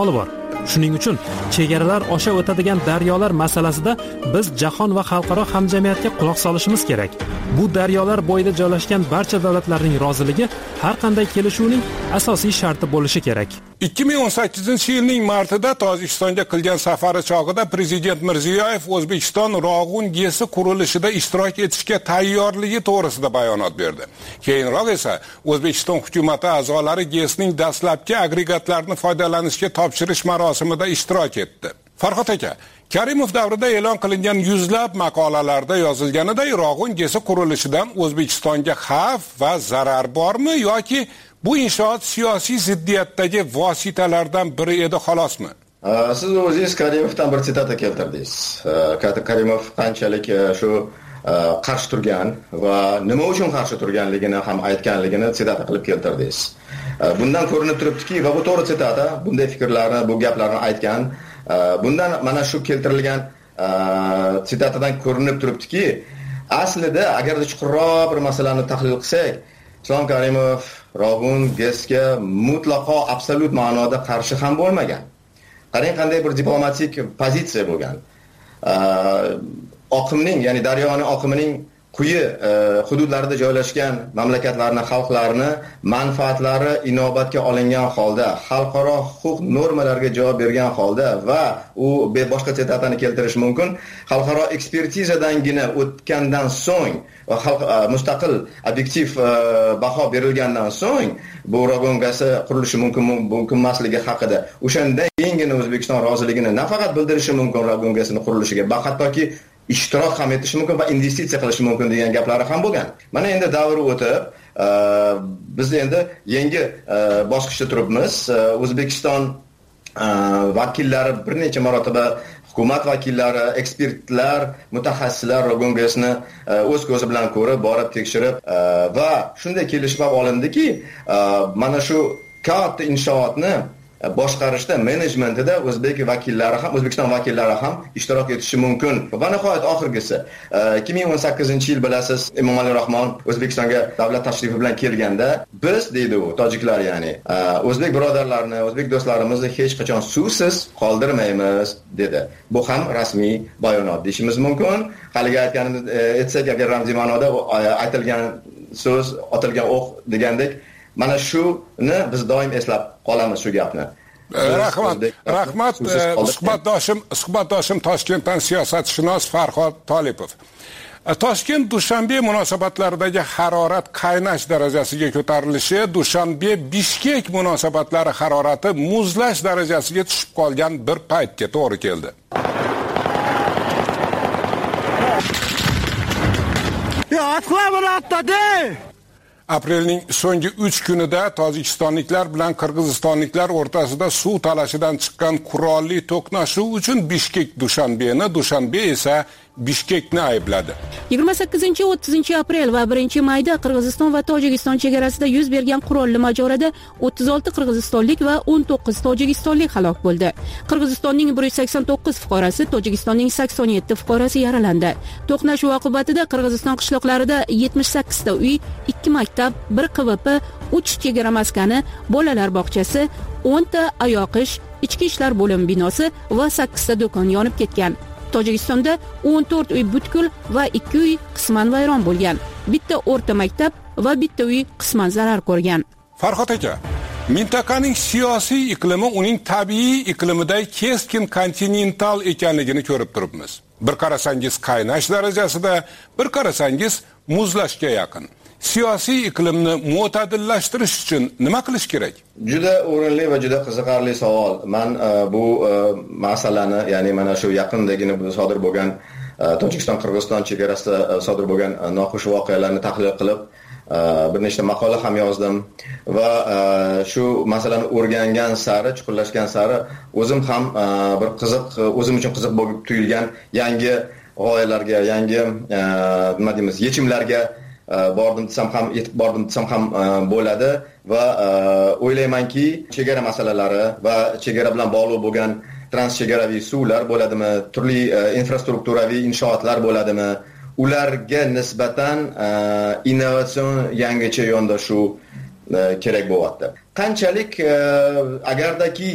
Shuning uchun chegaralar osha o'tadigan daryolar masalasida biz jahon va xalqaro hamjamiyatga quloq solishimiz kerak. Bu daryolar bo'yida joylashgan barcha davlatlarning roziligi har qanday kelishuvning asosiy sharti bo'lishi kerak. ikki ming o'n sakkizinchi yilning martida Tojikistonga qilgan safari chog'ida Prezident Mirziyoyev O'zbekiston Rog'un gesi qurilishida ishtirok etishga tayyorligi to'g'risida bayonot berdi. Keyinroq esa O'zbekiston hukuumati a'zolari gesning dastlabki agregatlarini foydalanishga topshirish marosimida ishtirok etdi. Farhod aka, Karimov davrida e'lon qilingan yuzlab maqolalarda yozilganiday Rog'un gesi qurilishidan O'zbekistonga xavf va zarar bormi yoki bu inshoot siyosiy ziddiyatdagi vositalardan biri edi xolosmi? Siz o'zingiz Karimovdan bir sitata keltirdingiz. Karimov qanchalik shu qarshi turgan va nima uchun qarshi turganligini ham aytganligini sitata qilib keltirdingiz. Bundan ko'rinib turibdiki, va bu to'g'ri sitata, bunday fikrlarni, bu gaplarni aytgan. Bundan mana shu keltirilgan sitatadan ko'rinib turibdiki, aslida agarda chuqurroq bir masalani tahlil qilsak, Islom Karimov Rog'un gesga mutlaqo absolyut ma'noda qarshi ham bo'lmagan. Qarang, qanday bir diplomatik pozitsiya bo'lgan. Oqimning, ya'ni daryoning oqimining quyi hududlarida joylashgan mamlakatlarning xalqlarini manfaatlari inobatga olingan holda, xalqaro huquq normalariga javob bergan holda va u boshqa sitatani keltirish mumkin, xalqaro ekspertizadangina o'tgandan so'ng va mustaqil obyektiv baho berilgandan so'ng bu Rog'un gasi qurilishi mumkin mumkin emasligi haqida o'shanda keyingina O'zbekiston roziligini nafaqat bildirishi mumkin Rog'un gasini qurilishiga, va hattoki ishtirok ham etishi mumkin va investitsiya qilishi mumkin degan gaplari ham bo'lgan. Mana endi davr o'tib, biz endi yangi bosqichda turibmiz. O'zbekiston vakillari bir necha marotaba, hukumat vakillari, ekspertlar, mutaxassislar Rog'un gasini o'z ko'zi bilan ko'rib, borib tekshirib va shunday kelishib olindiki, mana shu katta inshootni boshqarishda, menejmentida o'zbek vakillari ham, O'zbekiston vakillari ham ishtirok etishi mumkin. Va nihoyat oxirgisi, ikki ming o'n sakkizinchi yil bilasiz, Emomali Rahmon O'zbekistonga davlat tashrifi bilan kelganda, biz deydi u tojiklar, ya'ni o'zbek birodarlarni, o'zbek do'stlarimizni hech qachon suvsiz qoldirmaymiz dedi. Bu ham rasmiy bayonot deyishimiz mumkin. Haliga aytganimiz etsak, agar ramziy ma'noda aytilgan so'z, otilgan o'q degandek, mana shuni biz doim eslab qolamiz shu gapni. Rahmat, rahmat. Suhbatdoshim, suhbatdoshim Toshkentdan siyosatshunos Farhod Tolipov. Toshkent Dushanbe munosabatlaridagi harorat qaynash darajasiga ko'tarilishi, Dushanbe Bishkek munosabatlari harorati muzlash darajasiga tushib qolgan bir paytga to'g'ri keldi. Ya atla bo'latdi. Aprelning so'nggi uch kunida tojikistonliklar bilan qirg'izistonliklar o'rtasida suv talashidan chiqqan qurolli to'qnashuv uchun Bishkek Dushanbeni, Dushanbe esa Bishkekni aybladi. yigirma sakkizinchi o'ttizinchi aprel va birinchi mayda Qirg'iziston va Tojikiston chegarasida yuz bergan qurolli mojaroda o'ttiz olti qirg'izistonlik va o'n to'qqiz tojikistonlik halok bo'ldi. Qirg'izistonning bir yuz sakson to'qqiz fuqarosi, Tojikistonning sakson yetti fuqarosi yaralandi. To'qnashuv oqibatida Qirg'iziston qishloqlarida yetmish sakkiz ta uy, ikki maktab, bir Q V P, uch chegara maskani, bolalar bog'chasi, o'n ta ayoqish, ichki ishlar bo'limi binosi va sakkiz ta do'kon yonib ketgan. Tojikistonda o'n to'rt uy butkul va ikki uy qisman vayron bo'lgan. Bitta o'rta maktab va bitta uy qisman zarar ko'rgan. Farhod aka, mintaqaning siyosiy iqlimi uning tabiiy iqlimiday keskin kontinental ekanligini ko'rib turibmiz. Bir qarasangiz qaynash darajasida, bir qarasangiz muzlashga yaqin. Siyosiy iqlimni mo'tadillashtirish uchun nima qilish kerak? Juda o'rinli va juda qiziqarli savol. Men bu masalani, ya'ni mana shu yaqindagina sodir bo'lgan Tojikiston Qirg'iziston chegarasida sodir bo'lgan noxush voqealarni tahlil qilib, bir nechta maqola ham yozdim va shu masalani o'rgangan sari, chuqurlashgan sari o'zim ham bir qiziq, o'zim uchun qiziq bo'lib tuyulgan yangi g'oyalarga, yangi nima deymiz, yechimlarga bordim desam ham, yetib bordim desam ham bo'ladi va o'ylaymanki, chegara masalalari va chegara bilan bog'liq bo'lgan transchegaraviy suvlar bo'ladimi, turli infrastrukturaviy inshootlar bo'ladimi, ularga nisbatan innovatsion yangicha yondashuv kerak bo'lyapti. Qanchalik agardaki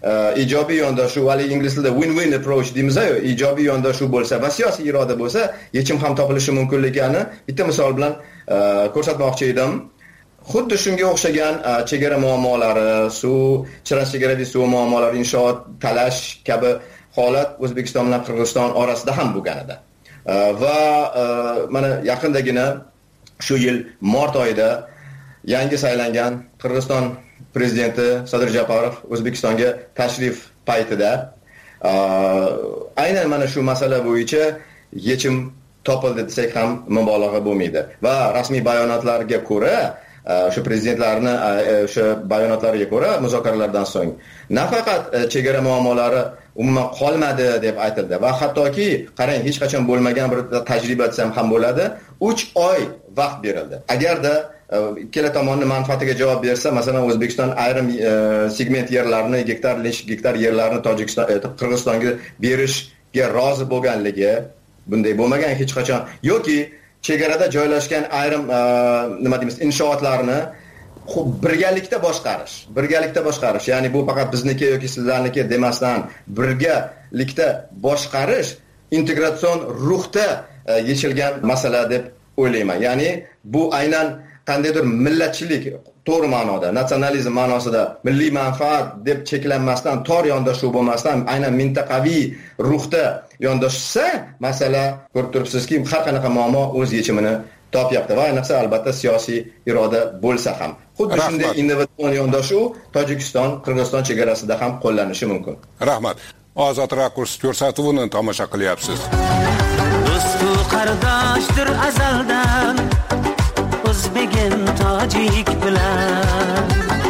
ijobiy yondashuv, hali ingliz tilida win-win approach deymiz-ku, ijobiy yondashuv bo'lsa va siyosiy iroda bo'lsa, yechim ham topilishi mumkinligini bitta misol bilan ko'rsatmoqchi edim. Xuddi shunga o'xshagan chegara muammolari, suv, transchegaraviy suv muammolari, inshoot, talash kabi holat O'zbekiston bilan Qirg'iziston orasida ham bo'lgan edi. Va mana yaqindagina shu yil mart oyida yangi saylangan Qirg'iziston prezidenti Sadir Japarov O'zbekistonga tashrif paytida aynan mana shu masala bo'yicha yechim topildi desak ham mubolag'a bo'lmaydi. Va rasmiy bayonotlarga ko'ra, shu prezidentlarning o'sha bayonotlariga ko'ra muzokaralardan so'ng nafaqat chegara muammolari umuman qolmadi deb aytildi va hattoki qarang, hech qachon bo'lmagan bir tajriba desam ham bo'ladi, uch oy vaqt berildi. Agarda ikkala tomonning manfaatiga javob bersa, masalan O'zbekiston ayrim segment yerlarini, gektar gektar yerlarni Tojikiston Qirg'izistonga berishga rozi bo'lganligi, bunday bo'lmagan hech qachon, yoki chegarada joylashgan ayrim nima deymiz, inshootlarni birgalikda boshqarish, birgalikda boshqarish, ya'ni bu faqat bizniki yoki sizlarniki demasdan birgalikda boshqarish integratsion ruhda yechilgan masala deb o'ylayman. Ya'ni bu aynan qandaydir millatchilik, to'g'ri ma'noda, natsionalizm ma'nosida milliy manfaat deb cheklanmasdan, tor yondashuv bo'lmasdan, aynan mintaqaviy ruhda yondashsa, masala ko'rib turibsizki, har qanaqa muammo o'z yechimini topyapti va ayniqsa albatta siyosiy iroda bo'lsa ham. Xuddi shunday innovatsion yondashuv Tojikiston, Qirg'iziston chegarasida ham qo'llanishi mumkin. Rahmat. Ozod rakurs ko'rsatuvini tomosha qilyapsiz. Do'stu qardoshdir azaldan, o'zbegim tojik bilan,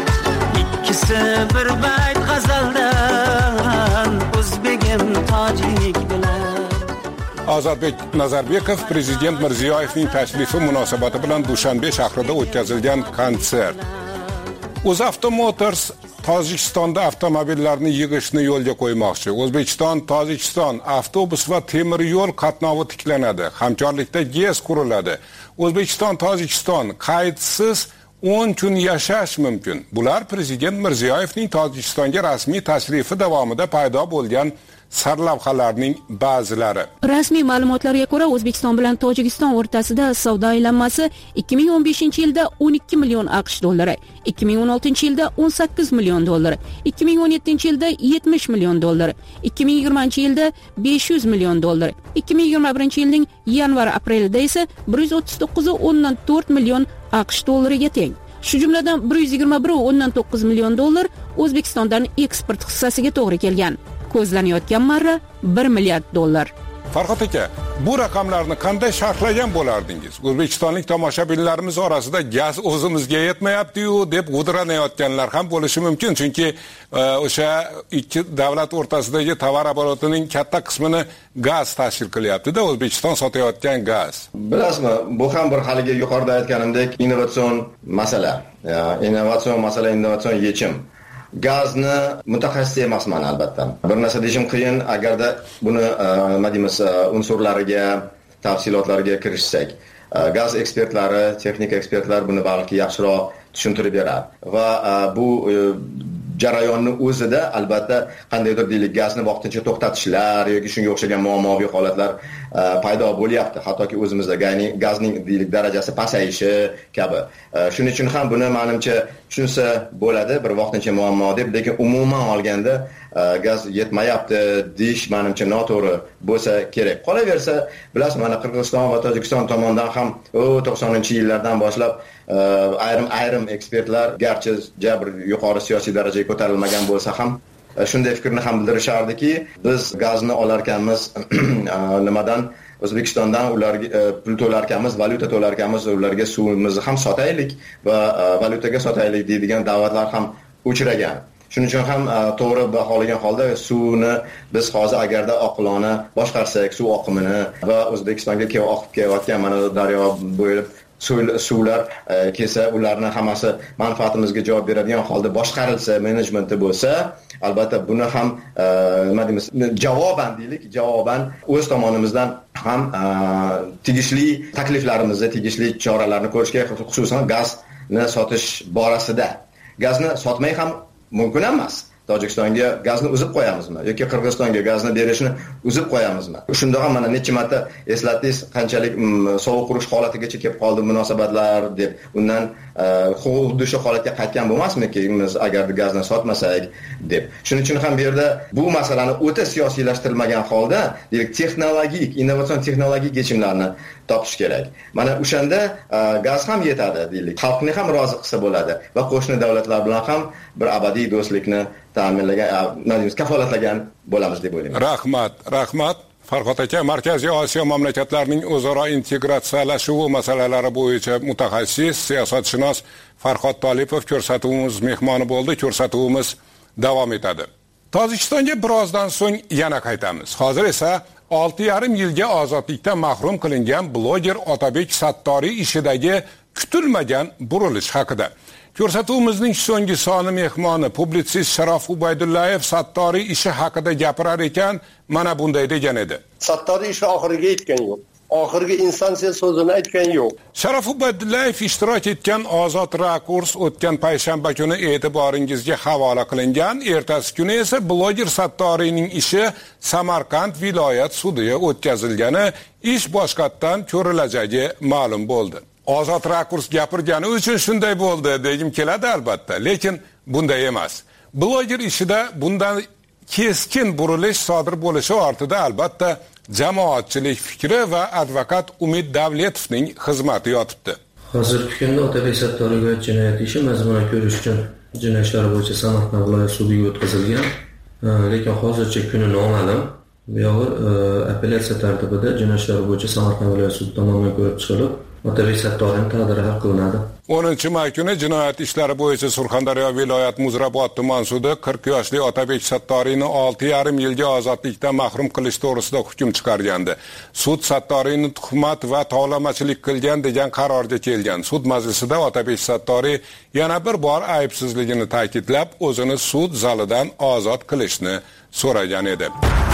ikkisi bir bayt g'azaldan, o'zbegim tojik bilan. Ozodbek Nazarbekov prezident Mirziyoyevning tashrifi munosabati bilan Dushanbe shahrida o'tkazilgan konsert. UzAvto Motors Tojikistonda avtomobillarni yig'ishni yo'lga qo'ymoqchi. O'zbekiston Tojikiston avtobus va temir yo'l qatnovi tiklanadi. Hamkorlikda GES quriladi. O'zbekiston Tojikiston qaydsiz o'n kun yashash mumkin. Bular prezident Mirziyoyevning Tojikistonga rasmiy tashrifi davomida paydo bo'lgan sarlavhalarning ba'zilari. Rasmiy ma'lumotlarga ko'ra, O'zbekiston bilan Tojikiston o'rtasida savdo aylanmasi ikki ming o'n beshinchi yilda o'n ikki million AQSh dollari, ikki ming o'n oltinchi yilda o'n sakkiz million dollar, ikki ming o'n yettinchi yilda yetmish million dollar, ikki ming yigirmanchi yilda besh yuz million dollar, ikki ming yigirma birinchi yilning yanvar-aprelida esa bir yuz o'ttiz to'qqiz o'ndan to'rt million AQSh dollariga teng. Shu jumladan bir yuz yigirma bir o'ndan to'qqiz million dollar O'zbekistondan eksport hissasiga to'g'ri kelgan. Ko'zlanayotgan marra bir milliard dollar. Farhod aka, bu raqamlarni qanday sharhlagan bo'lardingiz? O'zbekistonlik tomoshabinlarimiz orasida gaz o'zimizga yetmayapti-yu deb g'udranayotganlar ham bo'lishi mumkin, chunki o'sha ikki davlat o'rtasidagi tovar oborotining katta qismini gaz tashkil qilyapti-da, O'zbekiston sotayotgan gaz. Bilasizmi, bu ham bir haliga yuqorida aytganimdek innovatsion masala. Innovatsion masala, innovatsion yechim. Gazni mutaxassis emasman albatta. Bir narsa deyishim qiyin, agarda buni nima deymiz, unsurlariga, tafsilotlariga kirishsak. Gaz ekspertlari, texnik ekspertlar buni balki yaxshiroq tushuntirib beradi. Va bu jarayonni o'zida albatta qandaydir deylik gazni vaqtincha to'xtatishlar yoki shunga o'xshagan muammoviy holatlar paydo bo'lyapti. Hattoki o'zimizda gazning deylik darajasi pasayishi kabi. Shuning uchun ham buni menimcha tushunsa bo'ladi, bir vaqtincha muammo deb, lekin umuman olganda gaz yetmayapti deyish menimcha noto'g'ri bo'lsa kerak. Qolaversa, bilasiz, mana Qirg'iziston va Tojikiston tomonidan ham to'qsoninchi yillardan boshlab ayrim ayrim ekspertlar garchi jabr yuqori siyosiy darajaga ko'tarilmagan bo'lsa ham shunday fikrni ham bildirishardiki, biz gazni olarkanmiz nimadan, O'zbekistondan ularga pul to'larkanmiz, valyuta to'larkanmiz, ularga suvimizni ham sotaylik va valyutaga sotaylik deydigan da'vatlar ham uchragan. Shuning uchun ham to'g'ri baholagan holda suvni biz hozir agarda oqilona boshqarsak, suv oqimini va O'zbekistonga oqib kelayotgan mana daryo bo'ylab suvlar kelsa, ularni hammasi manfaatimizga javob beradigan holda boshqarilsa, menejmenti bo'lsa, albatta buni ham nima deymiz, javoban deylik, javoban o'z tomonimizdan ham tegishli takliflarimizni, tegishli choralarni ko'rishga, xususan gazni sotish borasida. Gazni sotmay ham mumkin emas. Tojikistonga gazni uzib qo'yamizmi yoki Qirg'izistonga gazni berishni uzib qo'yamizmi? Shunda ham mana necha marta eslatdingiz, qanchalik sovuq urush holatigacha kelib qoldi munosabatlar deb. Undan xuddi shu holatga qaytgan bo'lmasmiz agar gazni sotmasak deb. Shuning uchun ham bu yerda bu masalani o'ta siyosiylashtirilmagan holda texnologik, innovatsion texnologik yechimlarni topish kerak. Mana o'shanda gaz ham yetadi deylik. Xalqni ham rozi qilsa bo'ladi va qo'shni davlatlar bilan ham bir abadiy do'stlikni ta'minlagan, nima kafolatlagan bo'lamiz deb o'ylayman. Rahmat, rahmat. Farhod aka, Markaziy Osiyo mamlakatlarining o'zaro integratsiyalashuvi masalalari bo'yicha mutaxassis, siyosatshunos Farhod Tolipov ko'rsatuvimiz mehmoni bo'ldi. Ko'rsatuvimiz davom etadi. Tojikistonga birozdan so'ng yana qaytamiz. Hozir esa olti yarim yilga ozodlikdan mahrum qilingan bloger Otabek Sattoriy ishidagi kutilmagan burilish haqida. Ko'rsatuvimizning so'nggi soni mehmoni publitsist Sharof Ubaydullayev Sattoriy ishi haqida gapirar ekan, mana bunday degan edi. Sattoriy ishi oxiriga yetgan yo'q. Oxirgi instansiya so'zini aytgan yo'q. Sharof Ubaydullayev ishtirok etgan Ozod rakurs o'tgan payshanba kuni e'tiboringizga havola qilingan. Ertasi kuni esa bloger Sattoriyning ishi Samarqand viloyat sudiga o'tkazilgani, ish boshqatdan ko'rilajagi ma'lum bo'ldi. Ozod rakurs gapirgani uchun shunday bo'ldi degim keladi albatta, lekin bunday emas. Bloger ishida bundan keskin burilish sodir bo'lishi ortida albatta jamoatchilik fikri va advokat Umid Davletovning xizmati yotibdi. Hozirgi kunda Otabek Sattoriyga jinoyat ishi mazmunini ko'rish uchun jinoyat ishlari bo'yicha Samarqand viloyat sudiga o'tkazilgan, lekin hozircha kuni noma'lum. Bu yog'i apellyatsiya tartibida jinoyat ishlari bo'yicha Samarqand viloyat sudi tomonidan ko'rib chiqilib, Otabek Sattoriyning taqdiri hal qilinadi. o'ninchi may kuni jinoyat ishlari bo'yicha Surxondaryo viloyat Muzrabot tuman sudi qirq yoshli Otabek Sattoriyni olti yarim yilga ozodlikdan mahrum qilish to'g'risida hukm chiqargandi. Sud Sattoriyni tuhmat va tovlamachilik qilgan degan qarorga kelgan. Sud majlisida Otabek Sattoriy yana bir bor aybsizligini ta'kidlab, o'zini sud zalidan ozod qilishni so'ragan edi.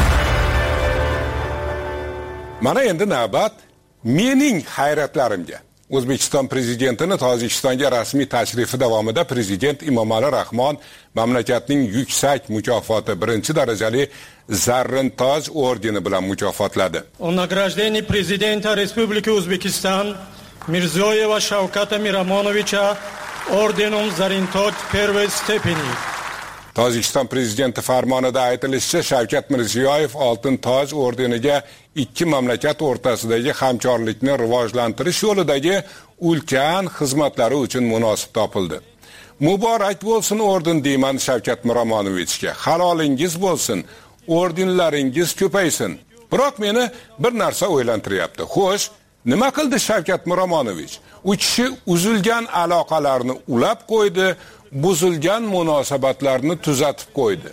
Mana endi navbat mening hayratlarimga. O'zbekiston prezidentini Tojikistonga rasmiy tashrifi davomida prezident Emomali Rahmon mamlakatning yuksak mukofoti birinchi darajali Zarrin Toj ordeni bilan mukofotladi. O награждении президента Республики Узбекистан Мирзоева Шавката Мирамоновича орденом Зарин Тож первой степени. Tojikiston prezidenti farmonida aytilishicha, Shavkat Mirziyoyev Oltin Toj ordeniga ikki mamlakat o'rtasidagi hamkorlikni rivojlantirish yo'lidagi ulkan xizmatlari uchun munosib topildi. Muborak bo'lsin orden deyman Shavkat Miramonovichga. Halolingiz bo'lsin, ordenlaringiz ko'paysin. Biroq meni bir narsa o'ylantiryapti. Xo'sh, nima qildi Shavkat Miramonovich? U kishi uzilgan aloqalarni ulab qo'ydi, buzilgan munosabatlarni tuzatib qo'ydi.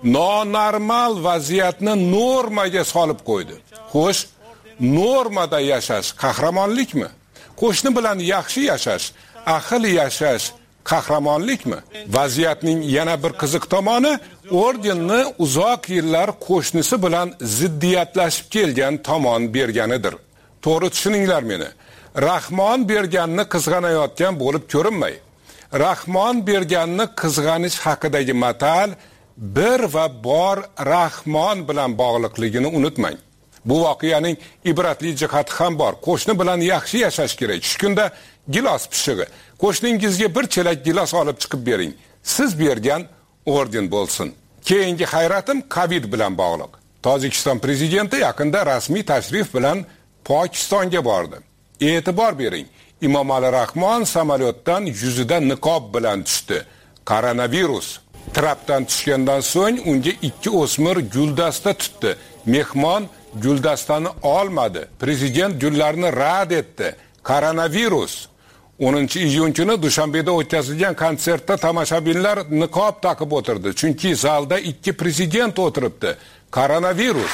Nonormal vaziyatni normaga solib qo'ydi. Xo'sh, normada yashash qahramonlikmi? Qo'shni bilan yaxshi yashash, ahil yashash qahramonlikmi? Vaziyatning yana bir qiziq tomoni, ordenni uzoq yillar qo'shnisi bilan ziddiyatlashib kelgan tomon berganidir. To'g'ri tushuninglar meni. Rahmon berganni qizg'anayotgan bo'lib ko'rinmay. Rahmon berganni qizg'anish haqidagi matal bir va bor Rahmon bilan bog'liqligini unutmang. Bu voqeaning ibratli jihati ham bor. Qo'shni bilan yaxshi yashash kerak. Shu kunda gilos pishig'i. Qo'shningizga bir chelak gilos olib chiqib bering. Siz bergan orden bo'lsin. Keyingi hayratim Covid bilan bog'liq. Tojikiston prezidenti yaqinda rasmiy tashrif bilan Pokistonga bordi. E'tibor bering. Emomali Rahmon samolyotdan yuzida niqob bilan tushdi. Koronavirus. Trapdan tushgandan so'ng unga ikki o'smir guldasta tutdi. Mehmon guldastani olmadi. Prezident gullarni rad etdi. Koronavirus. o'ninchi iyun kuni Dushanbeda o'tkazilgan konsertda tomoshabinlar niqob taqib o'tirdi. Chunki zalda ikki prezident o'tiribdi. Koronavirus.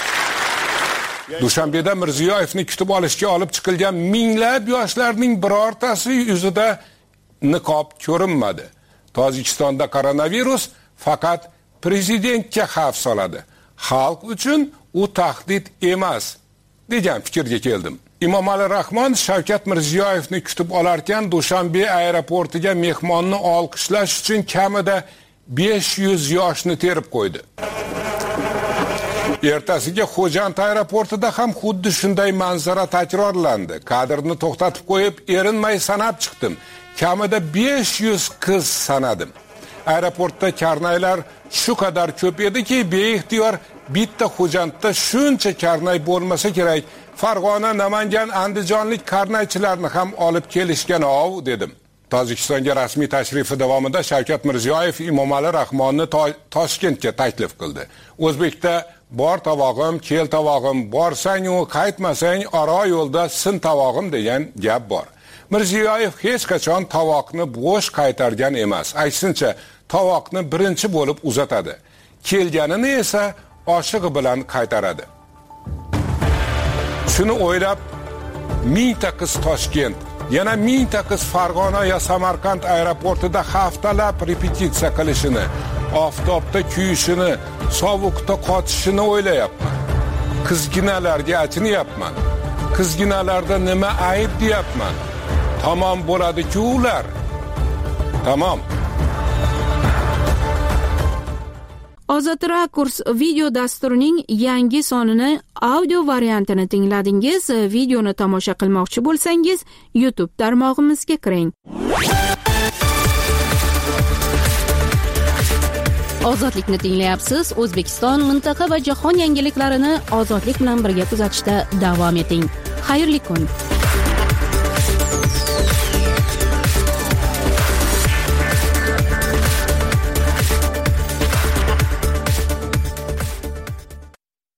Dushanbeda Mirziyoyevni kutib olishga olib chiqilgan minglab yoshlarning birortasi yuzida niqob ko'rinmadi. Tojikistonda koronavirus faqat prezidentga xavf soladi. Xalq uchun u tahdid emas, degan fikrga keldim. Emomali Rahmon Shavkat Mirziyoyevni kutib olarkan Dushanbe aeroportiga mehmonni olqishlash uchun kamida besh yuz yoshni terib qo'ydi. Ertasiga Xo'jand aeroportida ham xuddi shunday manzara takrorlandi. Kadrni to'xtatib qo'yib, erinmay sanab chiqdim. Kamida besh yuz qiz sanadim. Aeroportda karnaylar shu qadar ko'p ediki, beixtiyor bitta Xo'jandda shuncha karnay bo'lmasa kerak. Farg'ona, Namangan, Andijonlik karnaychilarni ham olib kelishgan ov dedim. Tojikistonga rasmiy tashrifi davomida Shavkat Mirziyoyev Emomali Rahmonni to Toshkentga taklif qildi. O'zbekda bor tovog'im, kel tovog'im, borsang-u qaytmasang aro yo'lda sin tovog'im degan gap bor. Mirziyoyev hech qachon tovoqni bo'sh qaytargan emas. Aksincha, tovoqni birinchi bo'lib uzatadi. Kelganini esa oshig'i bilan qaytaradi. Shuni o'ylab, mingta qiz Toshkent, yana mingta qiz Farg'ona ya Samarqand aeroportida haftalab repetitsiya qilishini, oftobda kuyishini, sovuqda qotishini o'ylayapman. Qizginalarga achinyapman. Qizginalarda nima ayb deyapman. Tamom bo'ladi-ku ular. Tamom. Ozod Rakurs video dasturining yangi sonini audio variantini tingladingiz. Videoni tomosha qilmoqchi bo'lsangiz, YouTube tarmog'imizga kiring. Ozodlikni tinglayapsiz. O'zbekiston, mintaqa va jahon yangiliklarini ozodlik bilan birga kuzatishda davom eting. Xayrli kun.